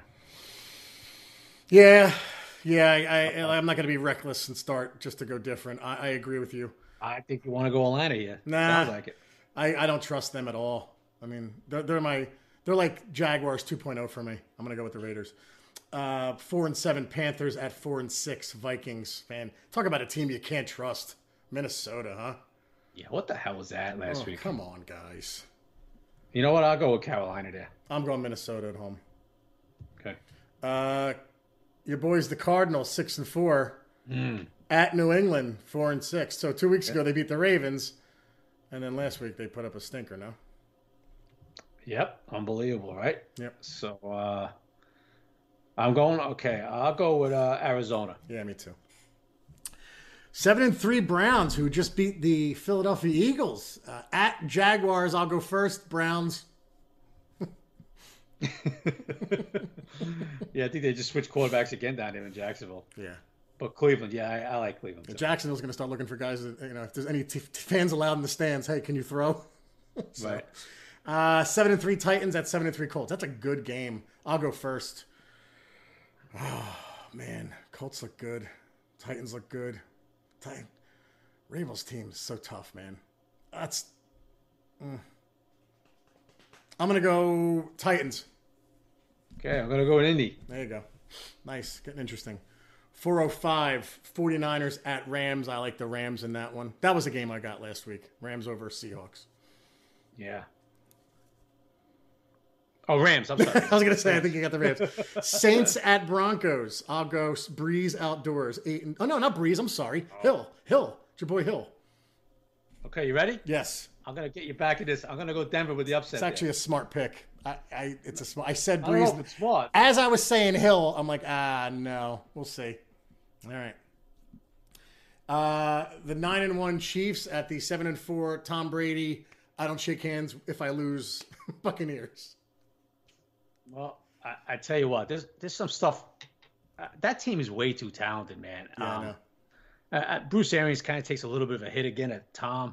Yeah, I'm not going to be reckless and start just to go different. I agree with you. I think you want to go Atlanta here. Nah, sounds like it. I don't trust them at all. I mean, they're like Jaguars 2.0 for me. I'm going to go with the Raiders. 4-7 Panthers at 4-6 Vikings. Man, talk about a team you can't trust. Minnesota, huh? Yeah, what the hell was that last week? Come on, guys. You know what? I'll go with Carolina there. I'm going Minnesota at home. Okay. Your boys, the Cardinals, 6-4 at New England, 4-6. So 2 weeks ago they beat the Ravens, and then last week they put up a stinker. No. Yep, unbelievable, right? Yep. So I'm going. Okay, I'll go with Arizona. Yeah, me too. 7-3 Browns, who just beat the Philadelphia Eagles at Jaguars. I'll go first. Browns. Yeah, I think they just switched quarterbacks again down there in Jacksonville. Yeah. But Cleveland, yeah, I like Cleveland. Too. Jacksonville's going to start looking for guys that, if there's any fans allowed in the stands, hey, can you throw? So, right. 7-3 Titans at 7-3 Colts. That's a good game. I'll go first. Oh, man. Colts look good. Titans look good. Rabel's team is so tough, man. I'm going to go Titans. Okay, I'm going to go with Indy. There you go. Nice. Getting interesting. 4:05 49ers at Rams. I like the Rams in that one. That was a game I got last week. Rams over Seahawks. Yeah. Oh, Rams. I'm sorry. I was going to say, I think you got the Rams. Saints at Broncos. I'll go Breeze outdoors. Oh, no, not Breeze. I'm sorry. Hill. It's your boy Hill. Okay, you ready? Yes. I'm going to get you back at this. I'm going to go Denver with the upset. It's actually a smart pick. It's a smart. I said Breeze. I don't know if it's smart. As I was saying Hill, I'm like, no. We'll see. All right. The 9-1 Chiefs at the 7-4 Tom Brady. I don't shake hands if I lose Buccaneers. Well, I tell you what, there's some stuff. That team is way too talented, man. Yeah, I know. Bruce Arians kind of takes a little bit of a hit again at Tom.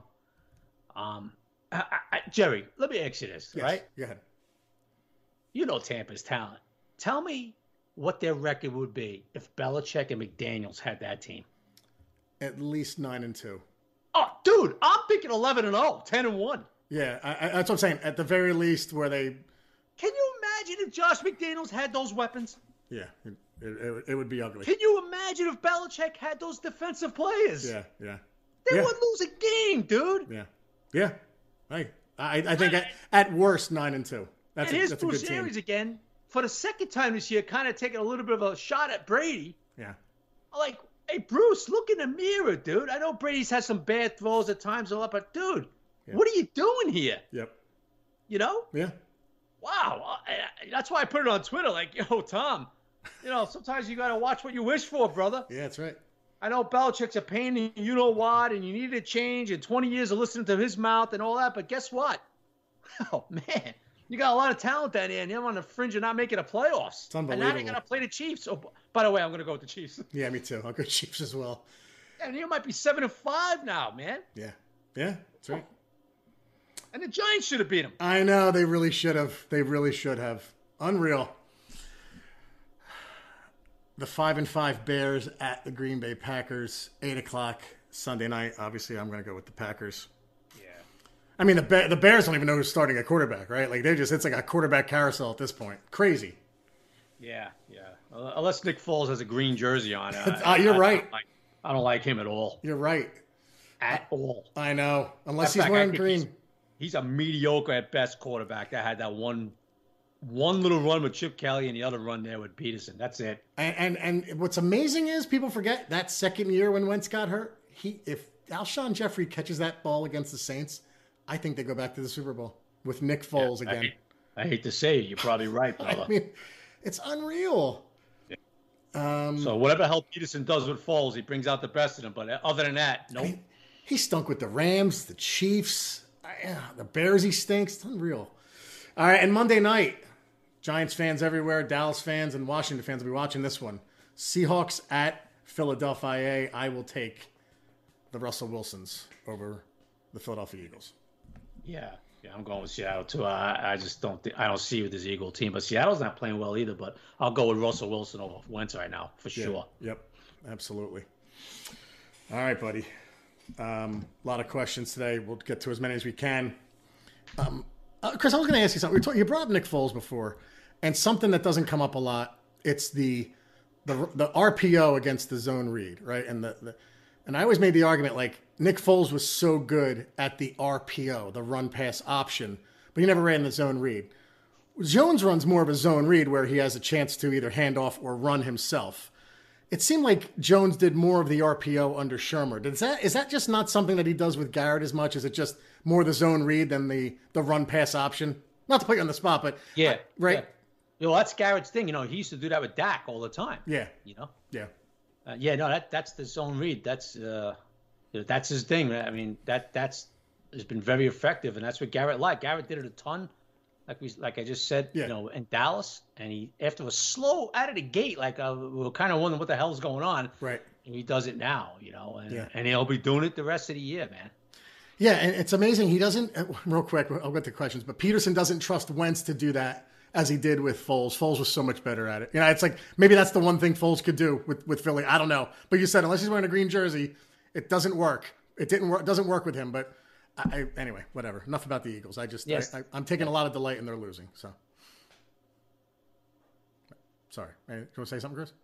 Jerry, let me ask you this, yes, right? Go ahead. You know Tampa's talent. Tell me what their record would be if Belichick and McDaniels had that team. At least 9-2. Oh, dude, I'm thinking 11-0, 10-1. Yeah, that's what I'm saying. At the very least, where they. Can you imagine if Josh McDaniels had those weapons? Yeah, it would be ugly. Can you imagine imagine if Belichick had those defensive players. Yeah, yeah. They wouldn't lose a game, dude. Yeah, yeah. I think at worst 9-2. That's a Bruce good team. Arians again, for the second time this year, kind of taking a little bit of a shot at Brady. Yeah. Like, hey, Bruce, look in the mirror, dude. I know Brady's had some bad throws at times, but dude, what are you doing here? Yep. You know? Yeah. Wow. That's why I put it on Twitter. Like, yo, Tom, sometimes you got to watch what you wish for, brother. Yeah, that's right. I know Belichick's a pain in you know what, and you need to change, and 20 years of listening to his mouth and all that, but guess what? Oh, man. You got a lot of talent down there, and you're on the fringe of not making the playoffs. It's unbelievable. And now they're going to play the Chiefs. Oh, by the way, I'm going to go with the Chiefs. Yeah, me too. I'll go Chiefs as well. Yeah, and you might be 7-5 now, man. Yeah. Yeah, that's right. And the Giants should have beat them. I know. They really should have. They really should have. Unreal. The 5-5 Bears at the Green Bay Packers, 8 o'clock Sunday night. Obviously, I'm going to go with the Packers. I mean, the Bears don't even know who's starting at quarterback, right? Like, it's like a quarterback carousel at this point. Crazy. Yeah. Unless Nick Foles has a green jersey on. You're right. I don't like him at all. You're right. At all. I know. Unless he's wearing green. He's a mediocre at best quarterback that had that one little run with Chip Kelly and the other run there with Peterson. That's it. And what's amazing is people forget that second year when Wentz got hurt, if Alshon Jeffrey catches that ball against the Saints, I think they go back to the Super Bowl with Nick Foles again. I hate to say it. You're probably right, brother. I mean, it's unreal. Yeah. So whatever the hell Peterson does with Foles, he brings out the best in him. But other than that, nope. I mean, he stunk with the Rams, the Chiefs, the Bears. He stinks. It's unreal. All right, and Monday night, Giants fans everywhere, Dallas fans, and Washington fans will be watching this one. Seahawks at Philadelphia. I will take the Russell Wilsons over the Philadelphia Eagles. Yeah, I'm going with Seattle too. I just don't see with this Eagle team, but Seattle's not playing well either. But I'll go with Russell Wilson over Wentz right now for sure. Yep, absolutely. All right, buddy. A lot of questions today. We'll get to as many as we can. Chris, I was going to ask you something. You brought up Nick Foles before, and something that doesn't come up a lot. It's the RPO against the zone read, right? And and I always made the argument like Nick Foles was so good at the RPO, the run pass option, but he never ran the zone read. Jones runs more of a zone read where he has a chance to either hand off or run himself. It seemed like Jones did more of the RPO under Shermer. Is that just not something that he does with Garrett as much? Is it just more the zone read than the run pass option? Not to put you on the spot, but right. Yeah. That's Garrett's thing. He used to do that with Dak all the time. Yeah. Yeah. That's the zone read. That's his thing. I mean, that's has been very effective, and that's what Garrett liked. Garrett did it a ton, like I just said, in Dallas, and he after a slow out of the gate, we were kind of wondering what the hell's going on. Right. And he does it now, and he'll be doing it the rest of the year, man. Yeah, and it's amazing. He doesn't. Real quick, I'll get to questions, but Peterson doesn't trust Wentz to do that as he did with Foles. Foles was so much better at it. It's like maybe that's the one thing Foles could do with Philly. I don't know. But you said unless he's wearing a green jersey, it doesn't work. It didn't work. Doesn't work with him. But anyway, whatever. Enough about the Eagles. I'm taking a lot of delight in their losing. So sorry. You want to say something, Chris?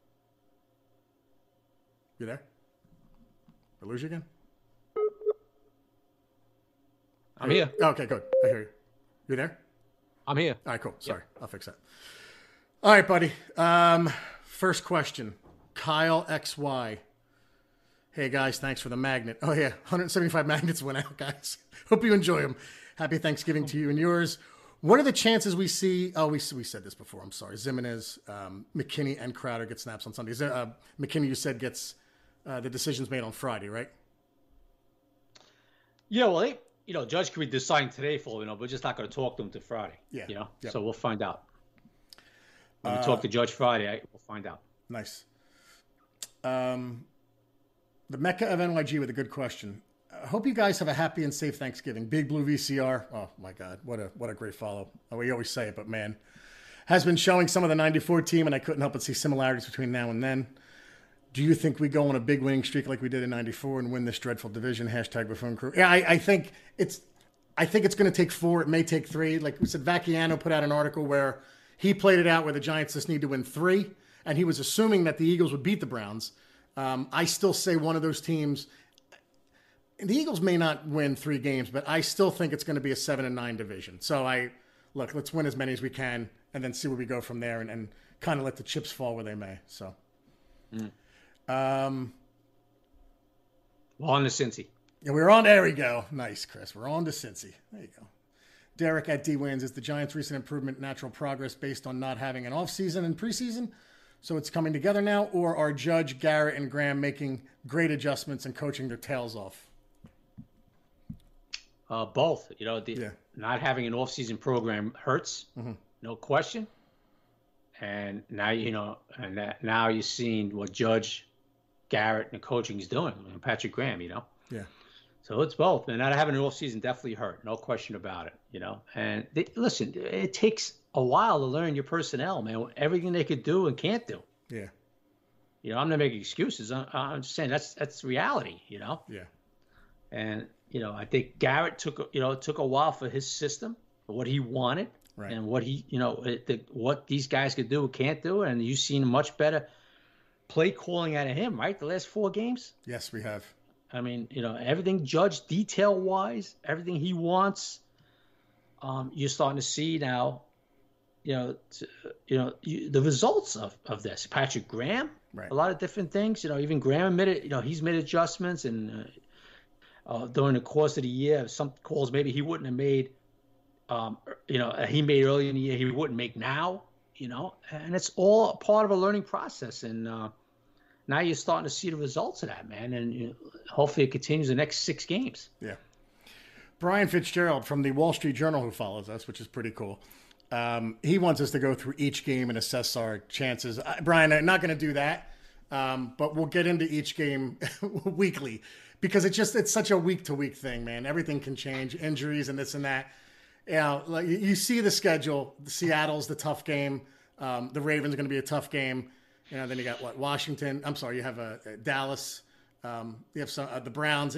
You there? I lose you again? I'm here. Okay, good. I hear you. You there? I'm here. All right, cool. Sorry. Yep. I'll fix that. All right, buddy. First question. Kyle XY. Hey, guys, thanks for the magnet. Oh, yeah. 175 magnets went out, guys. Hope you enjoy them. Happy Thanksgiving to you and yours. What are the chances we see... Oh, we said this before. I'm sorry. Zimenez, McKinney, and Crowder get snaps on Sunday. McKinney, you said, gets the decisions made on Friday, right? Yeah, well, Judge could be deciding today for we're just not going to talk to him till Friday. Yeah. Yep. So we'll find out. When we talk to Judge Friday, we'll find out. Nice. The Mecca of NYG with a good question. I hope you guys have a happy and safe Thanksgiving. Big Blue VCR. Oh my God, what a great follow. We always say it, but man, has been showing some of the '94 team, and I couldn't help but see similarities between now and then. Do you think we go on a big winning streak like we did in '94 and win this dreadful division? #Buffoon Crew. Yeah, I think it's going to take 4. It may take 3. Like we said, Vacchiano put out an article where he played it out where the Giants just need to win 3. and he was assuming that the Eagles would beat the Browns. I still say one of those teams. The Eagles may not win 3 games, but I still think it's going to be a 7-9 division. So let's win as many as we can, and then see where we go from there, and kind of let the chips fall where they may. So, on to Cincy. Yeah, we're on. There we go. Nice, Chris. We're on to Cincy. There you go. Derek at D Wins, is the Giants' recent improvement natural progress based on not having an offseason and preseason? So it's coming together now, or are Judge, Garrett, and Graham making great adjustments and coaching their tails off? Both. Not having an off-season program hurts, no question. And now now you're seeing what Judge, Garrett, and the coaching is doing, and Patrick Graham. Yeah. So it's both. And not having an off-season definitely hurt, no question about it. And listen, it takes a while to learn your personnel, man. Everything they could do and can't do. Yeah. I'm not making excuses. I'm just saying that's reality. Yeah. And I think Garrett took a while for his system, for what he wanted, right, and what what these guys could do and can't do, and you've seen much better play calling out of him, right? The last 4 games. Yes, we have. I mean, everything Judge detail wise, everything he wants. You're starting to see now. The results of this. Patrick Graham, right, a lot of different things. Even Graham admitted, he's made adjustments and. During the course of the year, some calls maybe he wouldn't have made, he made early in the year, he wouldn't make now, and it's all a part of a learning process. And now you're starting to see the results of that, man. And hopefully it continues the next 6 games. Yeah. Brian Fitzgerald from the Wall Street Journal, who follows us, which is pretty cool. He wants us to go through each game and assess our chances. Brian, I'm not going to do that, but we'll get into each game weekly. Because it's such a week-to-week thing, man. Everything can change, injuries and this and that. Like you see the schedule. Seattle's the tough game. The Ravens are going to be a tough game. Then you got Washington. I'm sorry, you have Dallas. You have the Browns.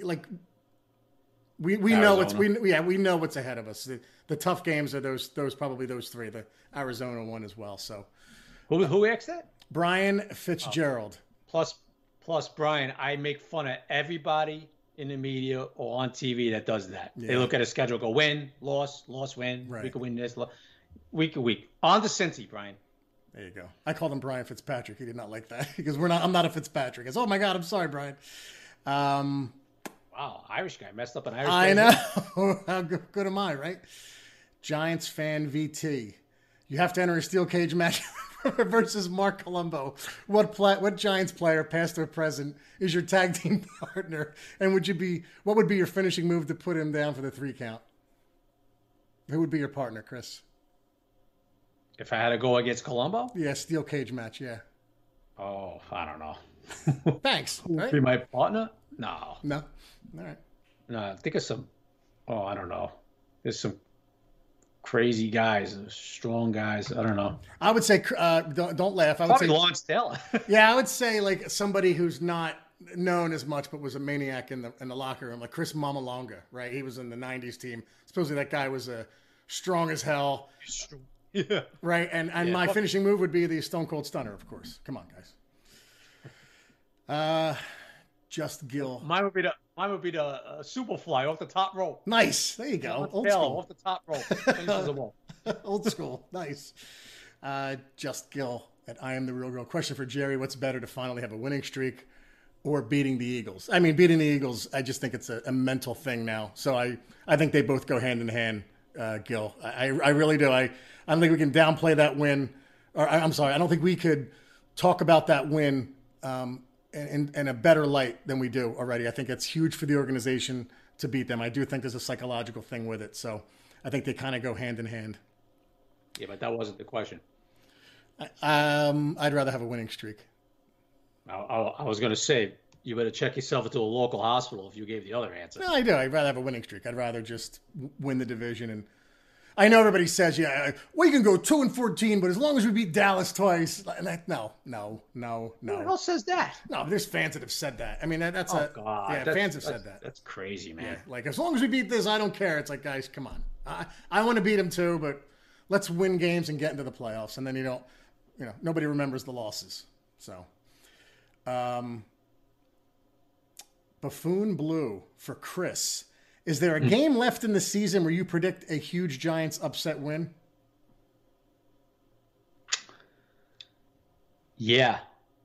We know we know what's ahead of us. The tough games are those probably those 3. The Arizona one as well. So, who asked that? Brian Fitzgerald. Plus, Brian, I make fun of everybody in the media or on TV that does that. Yeah. They look at a schedule, go win, loss, win. Right. We could win this, week. On to Cincy, Brian. There you go. I called him Brian Fitzpatrick. He did not like that because I'm not a Fitzpatrick. Oh my God, I'm sorry, Brian. Wow, Irish guy messed up an Irish guy. I know. How good am I, right? Giants fan VT. You have to enter a steel cage match versus Mark Colombo. What Giants player, past or present, is your tag team partner? And what would be your finishing move to put him down for the 3 count? Who would be your partner, Chris? If I had to go against Colombo? Yeah, steel cage match, yeah. Oh, I don't know. Thanks. Right? Be my partner? No. All right. No, think of some. Oh, I don't know. There's some crazy guys, strong guys. I don't know. I would say, don't laugh. I would Probably say Lawrence Taylor. Yeah, I would say like somebody who's not known as much, but was a maniac in the locker room, like Chris Mamalonga, right? He was in the '90s team. Supposedly that guy was strong as hell. Yeah. Right, and my finishing move would be the Stone Cold Stunner, of course. Come on, guys. Just Gill. Mine would be the Superfly off the top rope. Nice. There you go. Old school. Off the top rope. Old school. Nice. Just Gill at I Am the Real Girl. Question for Jerry: what's better, to finally have a winning streak or beating the Eagles? I mean, beating the Eagles, I just think it's a mental thing now. So I think they both go hand in hand. Gil, I really do. I don't think we can downplay that win. Or I'm sorry, I don't think we could talk about that win in a better light than we do already. I think it's huge for the organization to beat them. I do think there's a psychological thing with it. So I think they kind of go hand in hand. Yeah, but that wasn't the question. I'd rather have a winning streak. I was going to say, you better check yourself into a local hospital if you gave the other answer. No, I do. I'd rather have a winning streak. I'd rather just win the division. And I know everybody says, yeah, we can go 2-14, but as long as we beat Dallas twice. No. Who else says that? No, there's fans that have said that. I mean, that's God. Yeah, fans have said that. That's crazy, man. Yeah, like, as long as we beat this, I don't care. It's like, guys, come on. I want to beat them too, but let's win games and get into the playoffs. And then nobody remembers the losses. So, Buffoon Blue for Chris. Is there a game left in the season where you predict a huge Giants upset win? Yeah.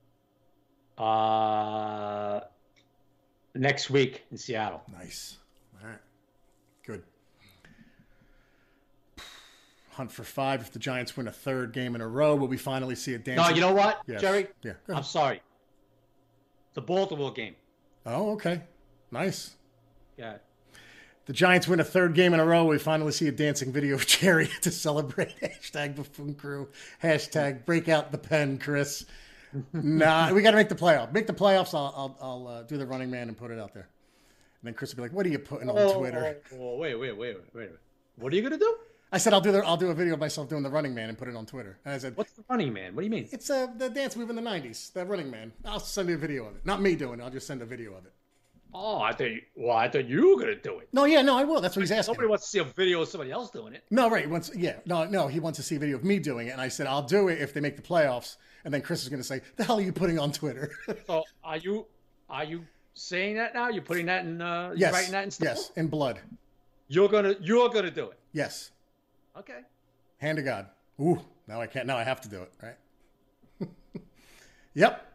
Next week in Seattle. Nice. All right. Good. Hunt for 5. If the Giants win a third game in a row, will we finally see a dancing? No, you know what, Yes. Jerry? Yeah. I'm sorry. The Baltimore game. Oh, okay. Nice. Yeah. The Giants win a third game in a row. We finally see a dancing video of Jerry to celebrate. Hashtag Buffoon Crew. Hashtag break out the pen, Chris. Nah, we got to make the playoffs. Make the playoffs. I'll do the running man and put it out there. And then Chris will be like, "What are you putting on Twitter?" Wait. What are you gonna do? I said I'll do a video of myself doing the running man and put it on Twitter. And I said, "What's the running man? What do you mean?" It's the dance move in the '90s. The running man. I'll send you a video of it. Not me doing it. I'll just send a video of it. Oh, I thought you were gonna do it. No, I will. That's what he's asking. Nobody wants to see a video of somebody else doing it. No, right. He wants to see a video of me doing it. And I said, I'll do it if they make the playoffs. And then Chris is going to say, the hell are you putting on Twitter? So are you saying that now? You're putting that in, Yes. writing that in stuff? Yes. In blood. You're gonna do it. Yes. Okay. Hand to God. Ooh, now I can't. Now I have to do it, right? Yep.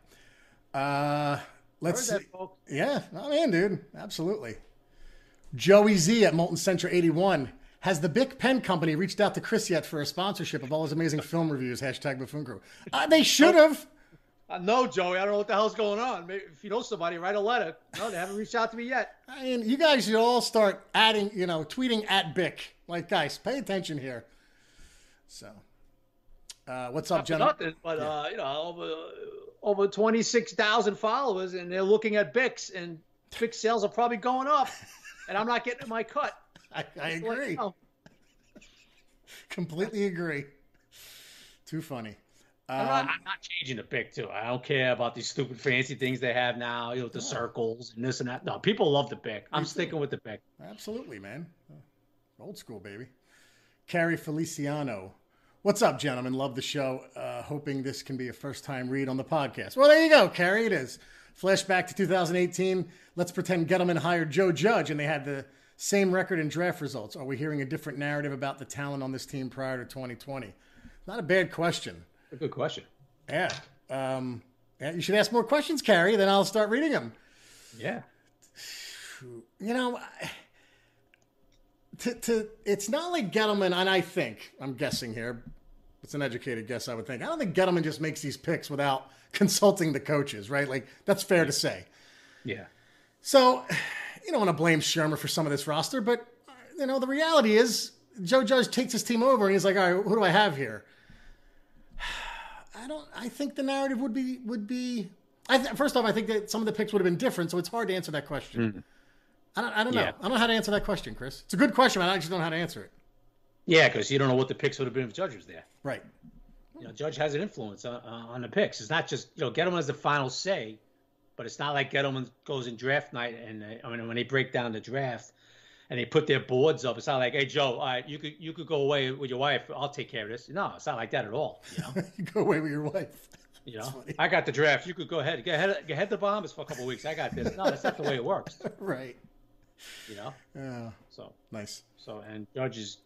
Let's see. Heard that, folks. Yeah. Oh, man, dude. Absolutely. Joey Z at Molten Central 81. Has the Bic Pen Company reached out to Chris yet for a sponsorship of all his amazing film reviews? Hashtag Buffoon Crew. They should have. No, Joey. I don't know what the hell's going on. Maybe if you know somebody, write a letter. No, they haven't reached out to me yet. I mean, you guys should all start adding, tweeting at Bic. Like, guys, pay attention here. So, what's up, gentlemen? Nothing, but over 26,000 followers, and they're looking at Bics, and Bic sales are probably going up, and I'm not getting my cut. I agree. Completely agree. Too funny. I'm not changing the Bic too. I don't care about these stupid fancy things they have now, the circles and this and that. No, people love the Bic. I'm sticking with the Bic. Absolutely, man. Old school, baby. Carrie Feliciano. What's up, gentlemen? Love the show. Hoping this can be a first-time read on the podcast. Well, there you go, Carrie. It is. Flashback to 2018. Let's pretend Gettleman hired Joe Judge and they had the same record and draft results. Are we hearing a different narrative about the talent on this team prior to 2020? Not a bad question. A good question. Yeah. You should ask more questions, Carrie, then I'll start reading them. Yeah. It's not like Gettleman, and I'm guessing here, it's an educated guess, I would think. I don't think Gettleman just makes these picks without consulting the coaches, right? Like, that's fair to say. Yeah. So, you don't want to blame Shermer for some of this roster, but, the reality is Joe Judge takes his team over and he's like, all right, who do I have here? I think the narrative would be first off, I think that some of the picks would have been different, so it's hard to answer that question. I don't know. I don't know how to answer that question, Chris. It's a good question, but I just don't know how to answer it. Yeah, because you don't know what the picks would have been if Judge was there. Right. Judge has an influence on the picks. It's not just, Gettleman has the final say, but it's not like Gettleman goes in draft night and when they break down the draft and they put their boards up, it's not like, hey, Joe, all right, you could go away with your wife. I'll take care of this. No, it's not like that at all. You go away with your wife. I got the draft. You could go ahead. Get the Bombers for a couple of weeks. I got this. No, that's not the way it works. Right. Yeah. So nice. So, and Judge is,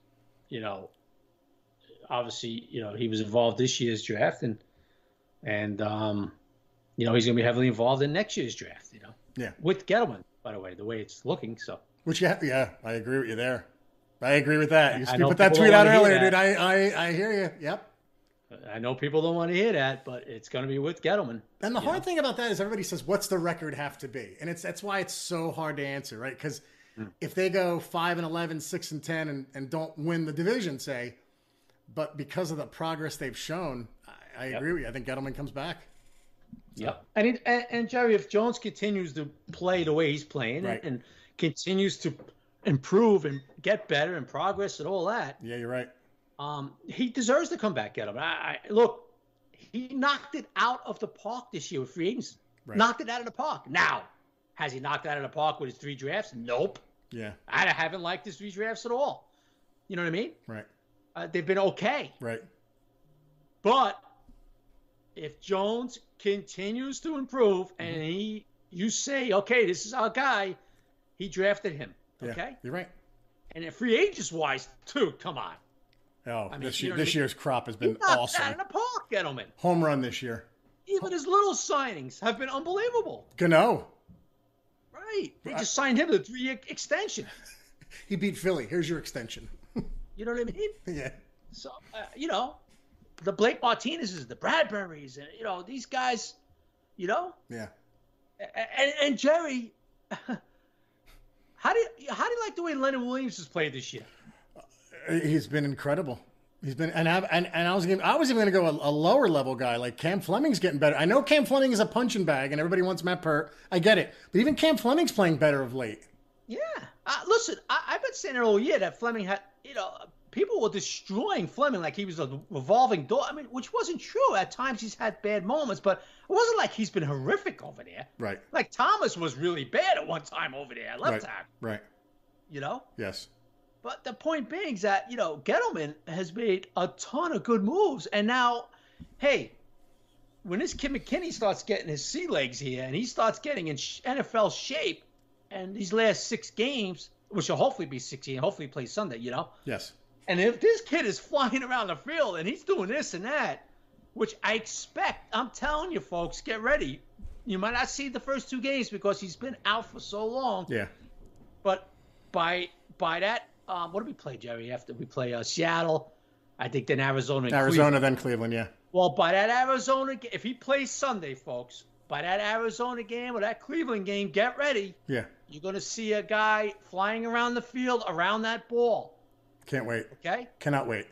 obviously, he was involved this year's draft, and he's going to be heavily involved in next year's draft. Yeah. With Gettleman, by the way, the way it's looking. So. Which I agree with you there. I agree with that. You put that people tweet don't out wanna earlier, hear dude. I hear you. Yep. I know people don't want to hear that, but it's going to be with Gettleman. And the hard thing about that is everybody says, what's the record have to be? And that's why it's so hard to answer, right? Because if they go 5-11, 6-10, and don't win the division, say, but because of the progress they've shown, I agree with you. I think Gettleman comes back. So. Yep. And Jerry, if Jones continues to play the way he's playing and continues to improve and get better and progress and all that. Yeah, you're right. He deserves to come back, Gettleman. Look, he knocked it out of the park this year with free agency. Right. Knocked it out of the park. Now, has he knocked it out of the park with his 3 drafts? Nope. Yeah. I haven't liked his 3 drafts at all. You know what I mean? Right. They've been okay. Right. But if Jones continues to improve and you say, okay, this is our guy, he drafted him. Okay, yeah, you're right. And if free agents wise too, come on. Oh, I mean, this you know this what I mean? year's crop has been He knocked awesome. that in the park, Gettleman. Home run this year. Even his little signings have been unbelievable. Gano. Right. They just signed him to a 3-year extension. He beat Philly. Here's your extension. You know what I mean? Yeah. So, you know, the Blake Martinez's, the Bradburys, and, you know, these guys, you know? Yeah. And Jerry, how do you like the way Leonard Williams has played this year? He's been incredible. He's been, and I was even going to go a lower level guy like Cam Fleming's getting better. I know Cam Fleming is a punching bag, and everybody wants Matt Pert. I get it, but even Cam Fleming's playing better of late. Yeah, listen, I've been saying it all year that Fleming had, you know, people were destroying Fleming like he was a revolving door. I mean, which wasn't true. At times he's had bad moments, but it wasn't like he's been horrific over there. Right. Like Thomas was really bad at one time over there, left tackle. Right. You know. Yes. But the point being is that, you know, Gettleman has made a ton of good moves. And now, hey, when this Kid McKinney starts getting his sea legs here and he starts getting in NFL shape and these last 6 games, which will hopefully be 16, hopefully play Sunday, you know? Yes. And if this kid is flying around the field and he's doing this and that, which I expect, I'm telling you, folks, get ready. You might not see the first 2 games because he's been out for so long. Yeah. But by that, what do we play, Jerry? After we play Seattle, I think then Arizona. And Arizona, then Cleveland, yeah. Well, by that Arizona, if he plays Sunday, folks, by that Arizona game or that Cleveland game, get ready. Yeah. You're going to see a guy flying around the field around that ball. Can't wait. Okay? Cannot wait.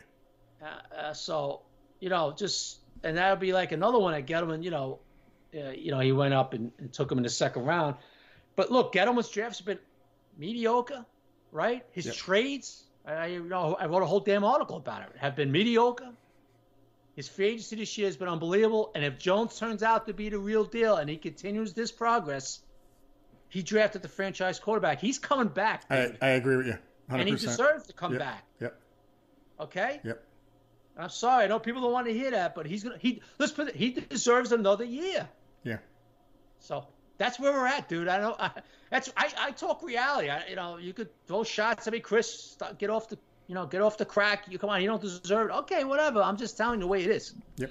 So, you know, and that would be like another one at Gettleman, you know, he went up and took him in the second round. But look, Gettleman's drafts have been mediocre. Right? His trades, I wrote a whole damn article about it, have been mediocre. His free agency this year has been unbelievable. And if Jones turns out to be the real deal and he continues this progress, he drafted the franchise quarterback. He's coming back, dude. I agree with you. 100%. And he deserves to come back. Yep. Okay? Yep. I'm sorry. I know people don't want to hear that, but he deserves another year. Yeah. So that's where we're at, dude. I know. I talk reality. You could throw shots at me, Chris. Get off the crack. You come on. You don't deserve it. Okay, whatever. I'm just telling you the way it is. Yep.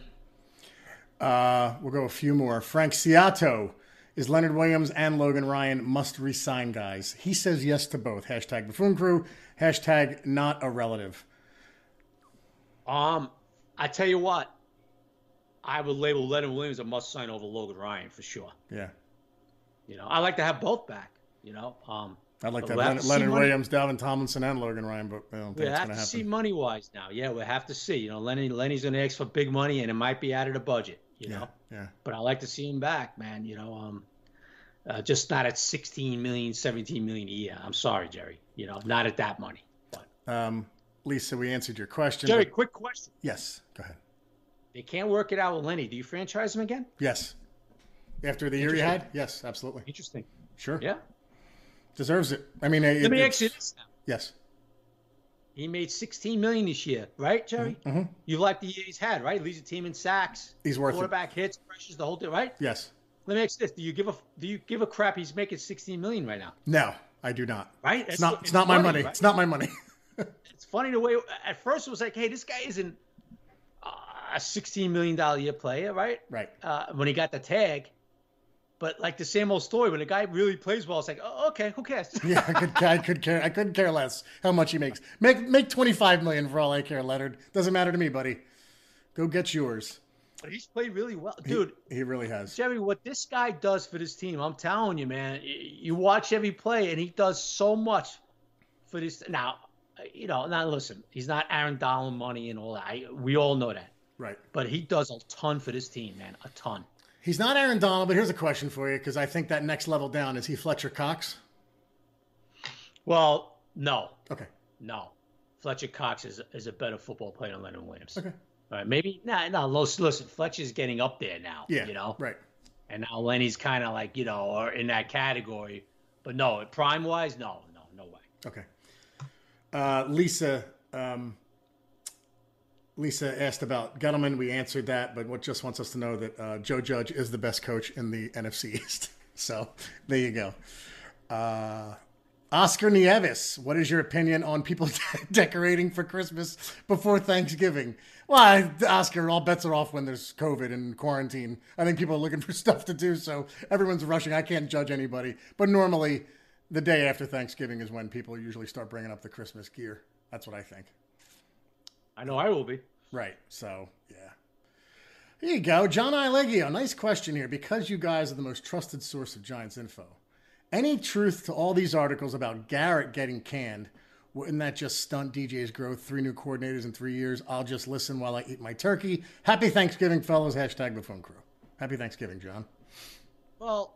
We'll go a few more. Frank Ciato. Is Leonard Williams and Logan Ryan must resign guys? He says yes to both. Hashtag Buffoon Crew. Hashtag not a relative. I tell you what. I would label Leonard Williams a must sign over Logan Ryan for sure. Yeah. I like to have both back. I'd like to have Leonard Williams, Dalvin Tomlinson, and Logan Ryan, but I don't think it's going to happen. We have to see money wise now. Yeah, we have to see. Lenny's going to ask for big money, and it might be out of the budget. You know. But I like to see him back, man. Just not at 16 million, 17 million a year. I'm sorry, Jerry. Not at that money. But. Lisa, we answered your question. Jerry, quick question. Yes, go ahead. They can't work it out with Lenny. Do you franchise him again? Yes. After the year he had? Yes, absolutely. Interesting. Sure. Yeah. Deserves it. I mean, let me ask you this now. Yes. He made $16 million this year, right, Jerry? Mm-hmm. You like the year he's had, right? Leads the team in sacks. He's worth quarterback hits, pressures, the whole thing, right? Yes. Let me ask you this: Do you give a crap? He's making $16 million right now. No, I do not. Right? It's not my money. Right? It's not my money. It's funny the way at first it was like, hey, this guy isn't a $16 million a year player, right? Right. When he got the tag. But like the same old story, when a guy really plays well, it's like, oh, okay, who cares? Yeah, I couldn't care less how much he makes. Make $25 million for all I care, Leonard. Doesn't matter to me, buddy. Go get yours. But he's played really well, dude. He really has. Jerry, what this guy does for this team, I'm telling you, man. You watch every play, and he does so much for this. Now, now listen, he's not Aaron Donald money and all that. We all know that. Right. But he does a ton for this team, man. A ton. He's not Aaron Donald, but here's a question for you, because I think that next level down, is he Fletcher Cox? Well, no. Okay. No. Fletcher Cox is a better football player than Leonard Williams. Okay. All right, maybe listen, Fletcher's getting up there now. Yeah. Right. And now Lenny's kind of like, or in that category. But no, prime wise, no way. Okay. Lisa, Lisa asked about Gettleman. We answered that, but what just wants us to know that Joe Judge is the best coach in the NFC East. So there you go. Oscar Nieves, what is your opinion on people decorating for Christmas before Thanksgiving? Well, Oscar, all bets are off when there's COVID and quarantine. I think people are looking for stuff to do, so everyone's rushing. I can't judge anybody. But normally, the day after Thanksgiving is when people usually start bringing up the Christmas gear. That's what I think. I know I will be. Right. So, yeah. Here you go. John Ilegio. Nice question here. Because you guys are the most trusted source of Giants info, any truth to all these articles about Garrett getting canned? Wouldn't that just stunt DJ's growth? 3 new coordinators in 3 years. I'll just listen while I eat my turkey. Happy Thanksgiving, fellas. Hashtag Buffon Crew. Happy Thanksgiving, John. Well,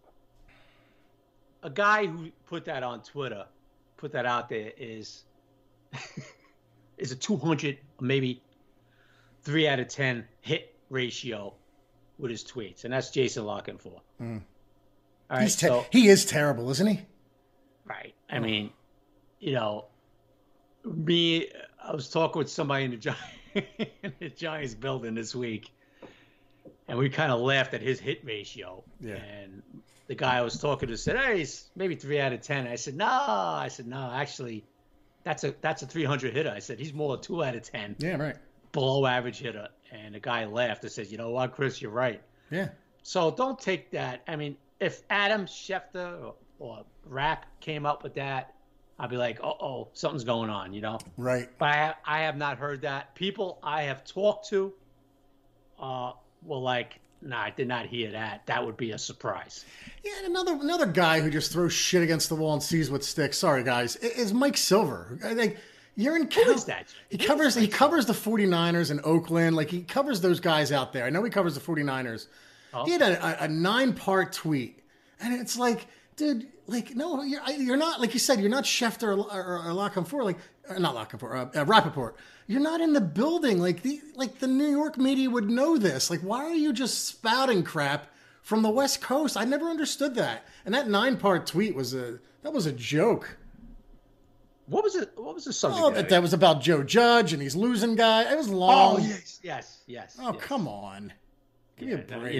a guy who put that on Twitter, put that out there is a 200, maybe 3 out of 10 hit ratio with his tweets, and that's Jason Lockenfor. All right, he is terrible, isn't he? Right. I mean, I was talking with somebody in the Giants building this week, and we kind of laughed at his hit ratio. Yeah. And the guy I was talking to said, "Hey, he's maybe 3 out of 10." I said, "No." Actually, that's a 300 hitter. I said he's more a 2 out of 10. Yeah, right. Below average hitter. And the guy laughed and says, "You know what, Chris, you're right." Yeah. So don't take that. I mean, if Adam Schefter or Rapp came up with that, I'd be like, "Oh, something's going on," Right. But I have not heard that. People I have talked to were like, "Nah, I did not hear that. That would be a surprise." Yeah, and another guy who just throws shit against the wall and sees what sticks. Sorry, guys, is Mike Silver. I think you're in. Who is that? He covers the 49ers in Oakland. Like, he covers those guys out there. I know he covers the 49ers. Oh. He had a 9-part tweet, and it's like, dude, like, no, you're not, like you said, you're not Schefter or Lockenfor, not Lockenfor, Rappaport. You're not in the building. Like the New York media would know this. Like, why are you just spouting crap from the West Coast? I never understood that. And that 9-part tweet was a joke. What was it? What was the subject? Oh, that was about Joe Judge and he's losing guy. It was long. Oh, yes. Oh, yes. Come on. Give me a break.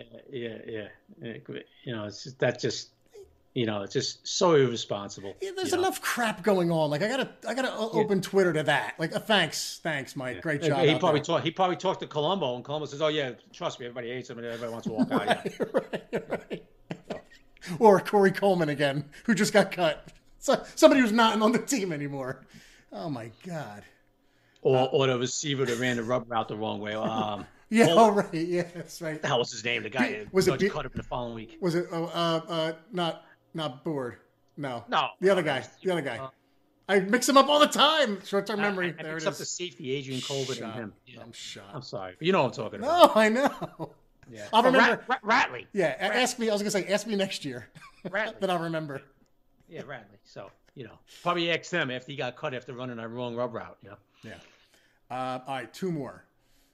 It's just it's just so irresponsible. Yeah, there's enough crap going on. Like, I gotta open Twitter to that. Like, thanks, Mike. Yeah. Great job. He probably talked to Colombo, and Colombo says, "Oh yeah, trust me, everybody hates him, and everybody wants to walk out." Yeah. Right. Or Corey Coleman again, who just got cut. So, somebody who's not on the team anymore. Oh my God. Or the receiver that ran the rubber out the wrong way. Yeah, right. Yeah, that's right. That was his name. The guy cut him the following week. Was it? Not Board. No. No. The other guy. I mix him up all the time. Short-term memory. I there mix it up is. the safety, Adrian Colbert, and him. Yeah. I'm shocked. I'm sorry, but you know what I'm talking about. No, I know. Yeah. I'll remember. Ratley. Yeah. Ratley. Ask me. I was gonna say, ask me next year. Ratley. Then I'll remember. Yeah, Ratley. So probably asked him after he got cut after running a wrong rub route. Yeah. All right, 2 more.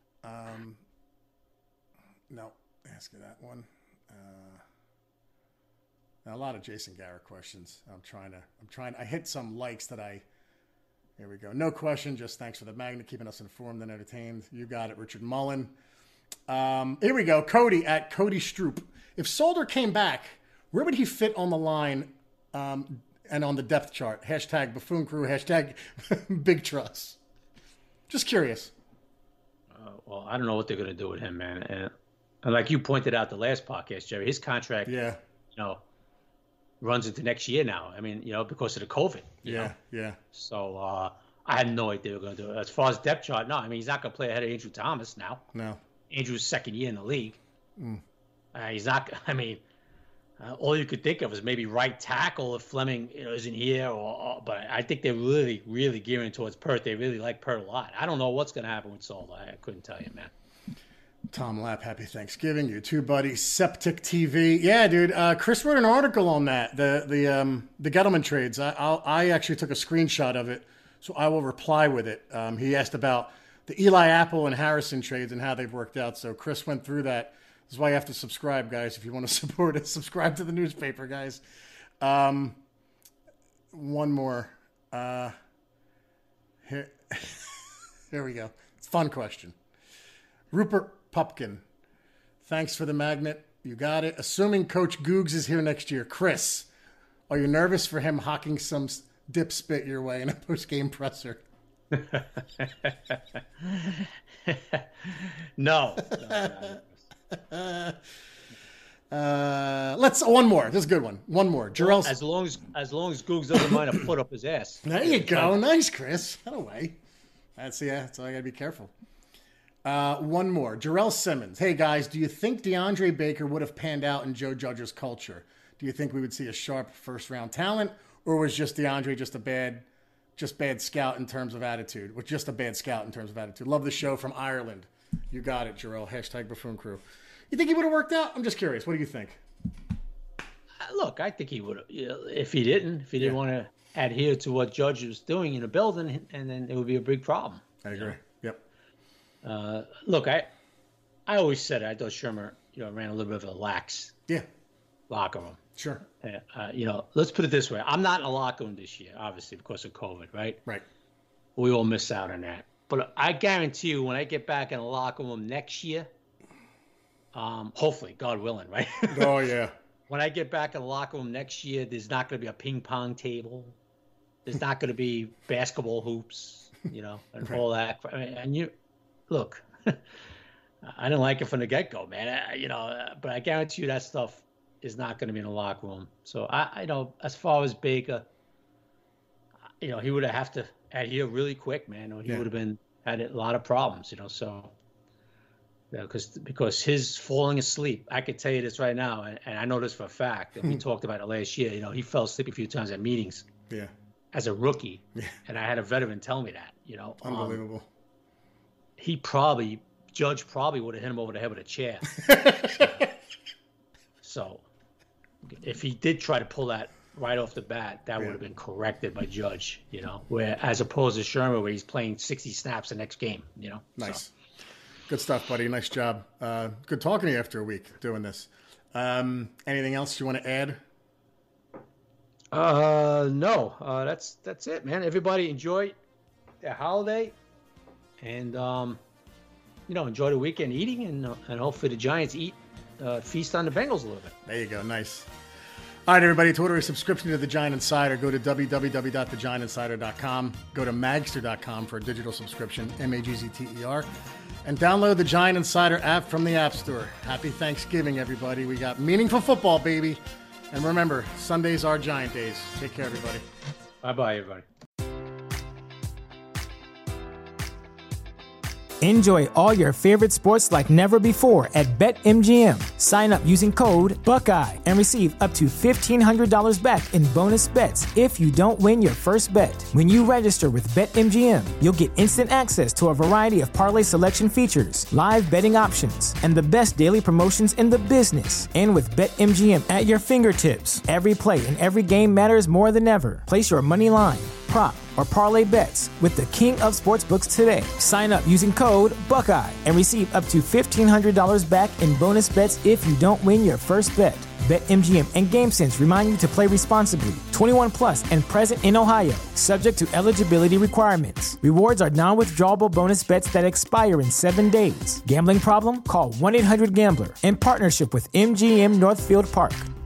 No, ask you that one. Now, a lot of Jason Garrett questions. I hit some likes that here we go. No question, just thanks for the magnet, keeping us informed and entertained. You got it, Richard Mullen. Here we go. Cody at Cody Stroop. If Solder came back, where would he fit on the line and on the depth chart? Hashtag Buffoon Crew, hashtag Big Truss. Just curious. Well, I don't know what they're going to do with him, man. And like you pointed out the last podcast, Jerry, his contract, runs into next year now. I mean, because of the COVID. Yeah. So I had no idea they were going to do it. As far as depth chart, no. I mean, he's not going to play ahead of Andrew Thomas now. No. Andrew's second year in the league. He's not. I mean, all you could think of is maybe right tackle if Fleming isn't here. But I think they're really, really gearing towards Pert. They really like Pert a lot. I don't know what's going to happen with Solder. I couldn't tell you, man. Tom Lapp, happy Thanksgiving. You too, buddy. Septic TV. Yeah, dude. Chris wrote an article on that. The Gettleman trades. I actually took a screenshot of it, so I will reply with it. He asked about the Eli Apple and Harrison trades and how they've worked out. So Chris went through that. This is why you have to subscribe, guys. If you want to support it, subscribe to the newspaper, guys. One more. Here we go. Fun question. Rupert Pupkin. Thanks for the magnet. You got it. Assuming Coach Googs is here next year. Chris, are you nervous for him hawking some dip spit your way in a post-game presser? No. Let's one more. This is a good one. One more. Jarrell. As long as Googs doesn't mind to put up his ass. There you go. Nice, Chris. That away. That's all. I gotta be careful. One more. Jarrell Simmons. Hey guys, do you think DeAndre Baker would have panned out in Joe Judge's culture? Do you think we would see a sharp first-round talent, or was just DeAndre just a bad scout in terms of attitude? Was just a bad scout in terms of attitude? Love the show from Ireland. You got it, Jarrell. # Buffoon Crew. You think he would have worked out? I'm just curious. What do you think? Look, I think he would have. If he didn't want to adhere to what Judge was doing in the building, and then it would be a big problem. I agree. Yep. Look, I always said I thought Shermer, ran a little bit of a lax locker room. Sure. Let's put it this way. I'm not in a locker room this year, obviously, because of COVID, right? Right. We all miss out on that. But I guarantee you, when I get back in a locker room next year, hopefully, God willing, right? Oh, yeah. When I get back in the locker room next year, there's not going to be a ping pong table. There's not going to be basketball hoops, and right. All that. Look, I didn't like it from the get-go, man. But I guarantee you that stuff is not going to be in the locker room. So as far as Baker, he would have to adhere really quick, man, or he would have had a lot of problems, So, because his falling asleep, I could tell you this right now, and I know this for a fact. And we talked about it last year. He fell asleep a few times at meetings. Yeah. As a rookie, and I had a veteran tell me that. Unbelievable. Judge probably would have hit him over the head with a chair. So, if he did try to pull that right off the bat, that would have been corrected by Judge, where as opposed to Shermer, where he's playing 60 snaps the next game, Nice. So. Good stuff, buddy. Nice job. Good talking to you after a week doing this. Anything else you want to add? No. That's it, man. Everybody enjoy their holiday, and enjoy the weekend eating, and hopefully the Giants feast on the Bengals a little bit. There you go. Nice. All right, everybody. To order a subscription to The Giant Insider, go to www.thegiantinsider.com. Go to magster.com for a digital subscription, MAGZTER, and download the Giant Insider app from the App Store. Happy Thanksgiving, everybody. We got meaningful football, baby. And remember, Sundays are Giant days. Take care, everybody. Bye-bye, everybody. Enjoy all your favorite sports like never before at BetMGM. Sign up using code Buckeye and receive up to $1,500 back in bonus bets if you don't win your first bet. When you register with BetMGM, you'll get instant access to a variety of parlay selection features, live betting options, and the best daily promotions in the business. And with BetMGM at your fingertips, every play and every game matters more than ever. Place your money line, prop, or parlay bets with the king of sportsbooks today. Sign up using code Buckeye and receive up to $1,500 back in bonus bets if you don't win your first bet. BetMGM and GameSense remind you to play responsibly. 21 plus and present in Ohio, subject to eligibility requirements. Rewards are non-withdrawable bonus bets that expire in 7 days. Gambling problem? Call 1-800-GAMBLER. In partnership with MGM Northfield Park.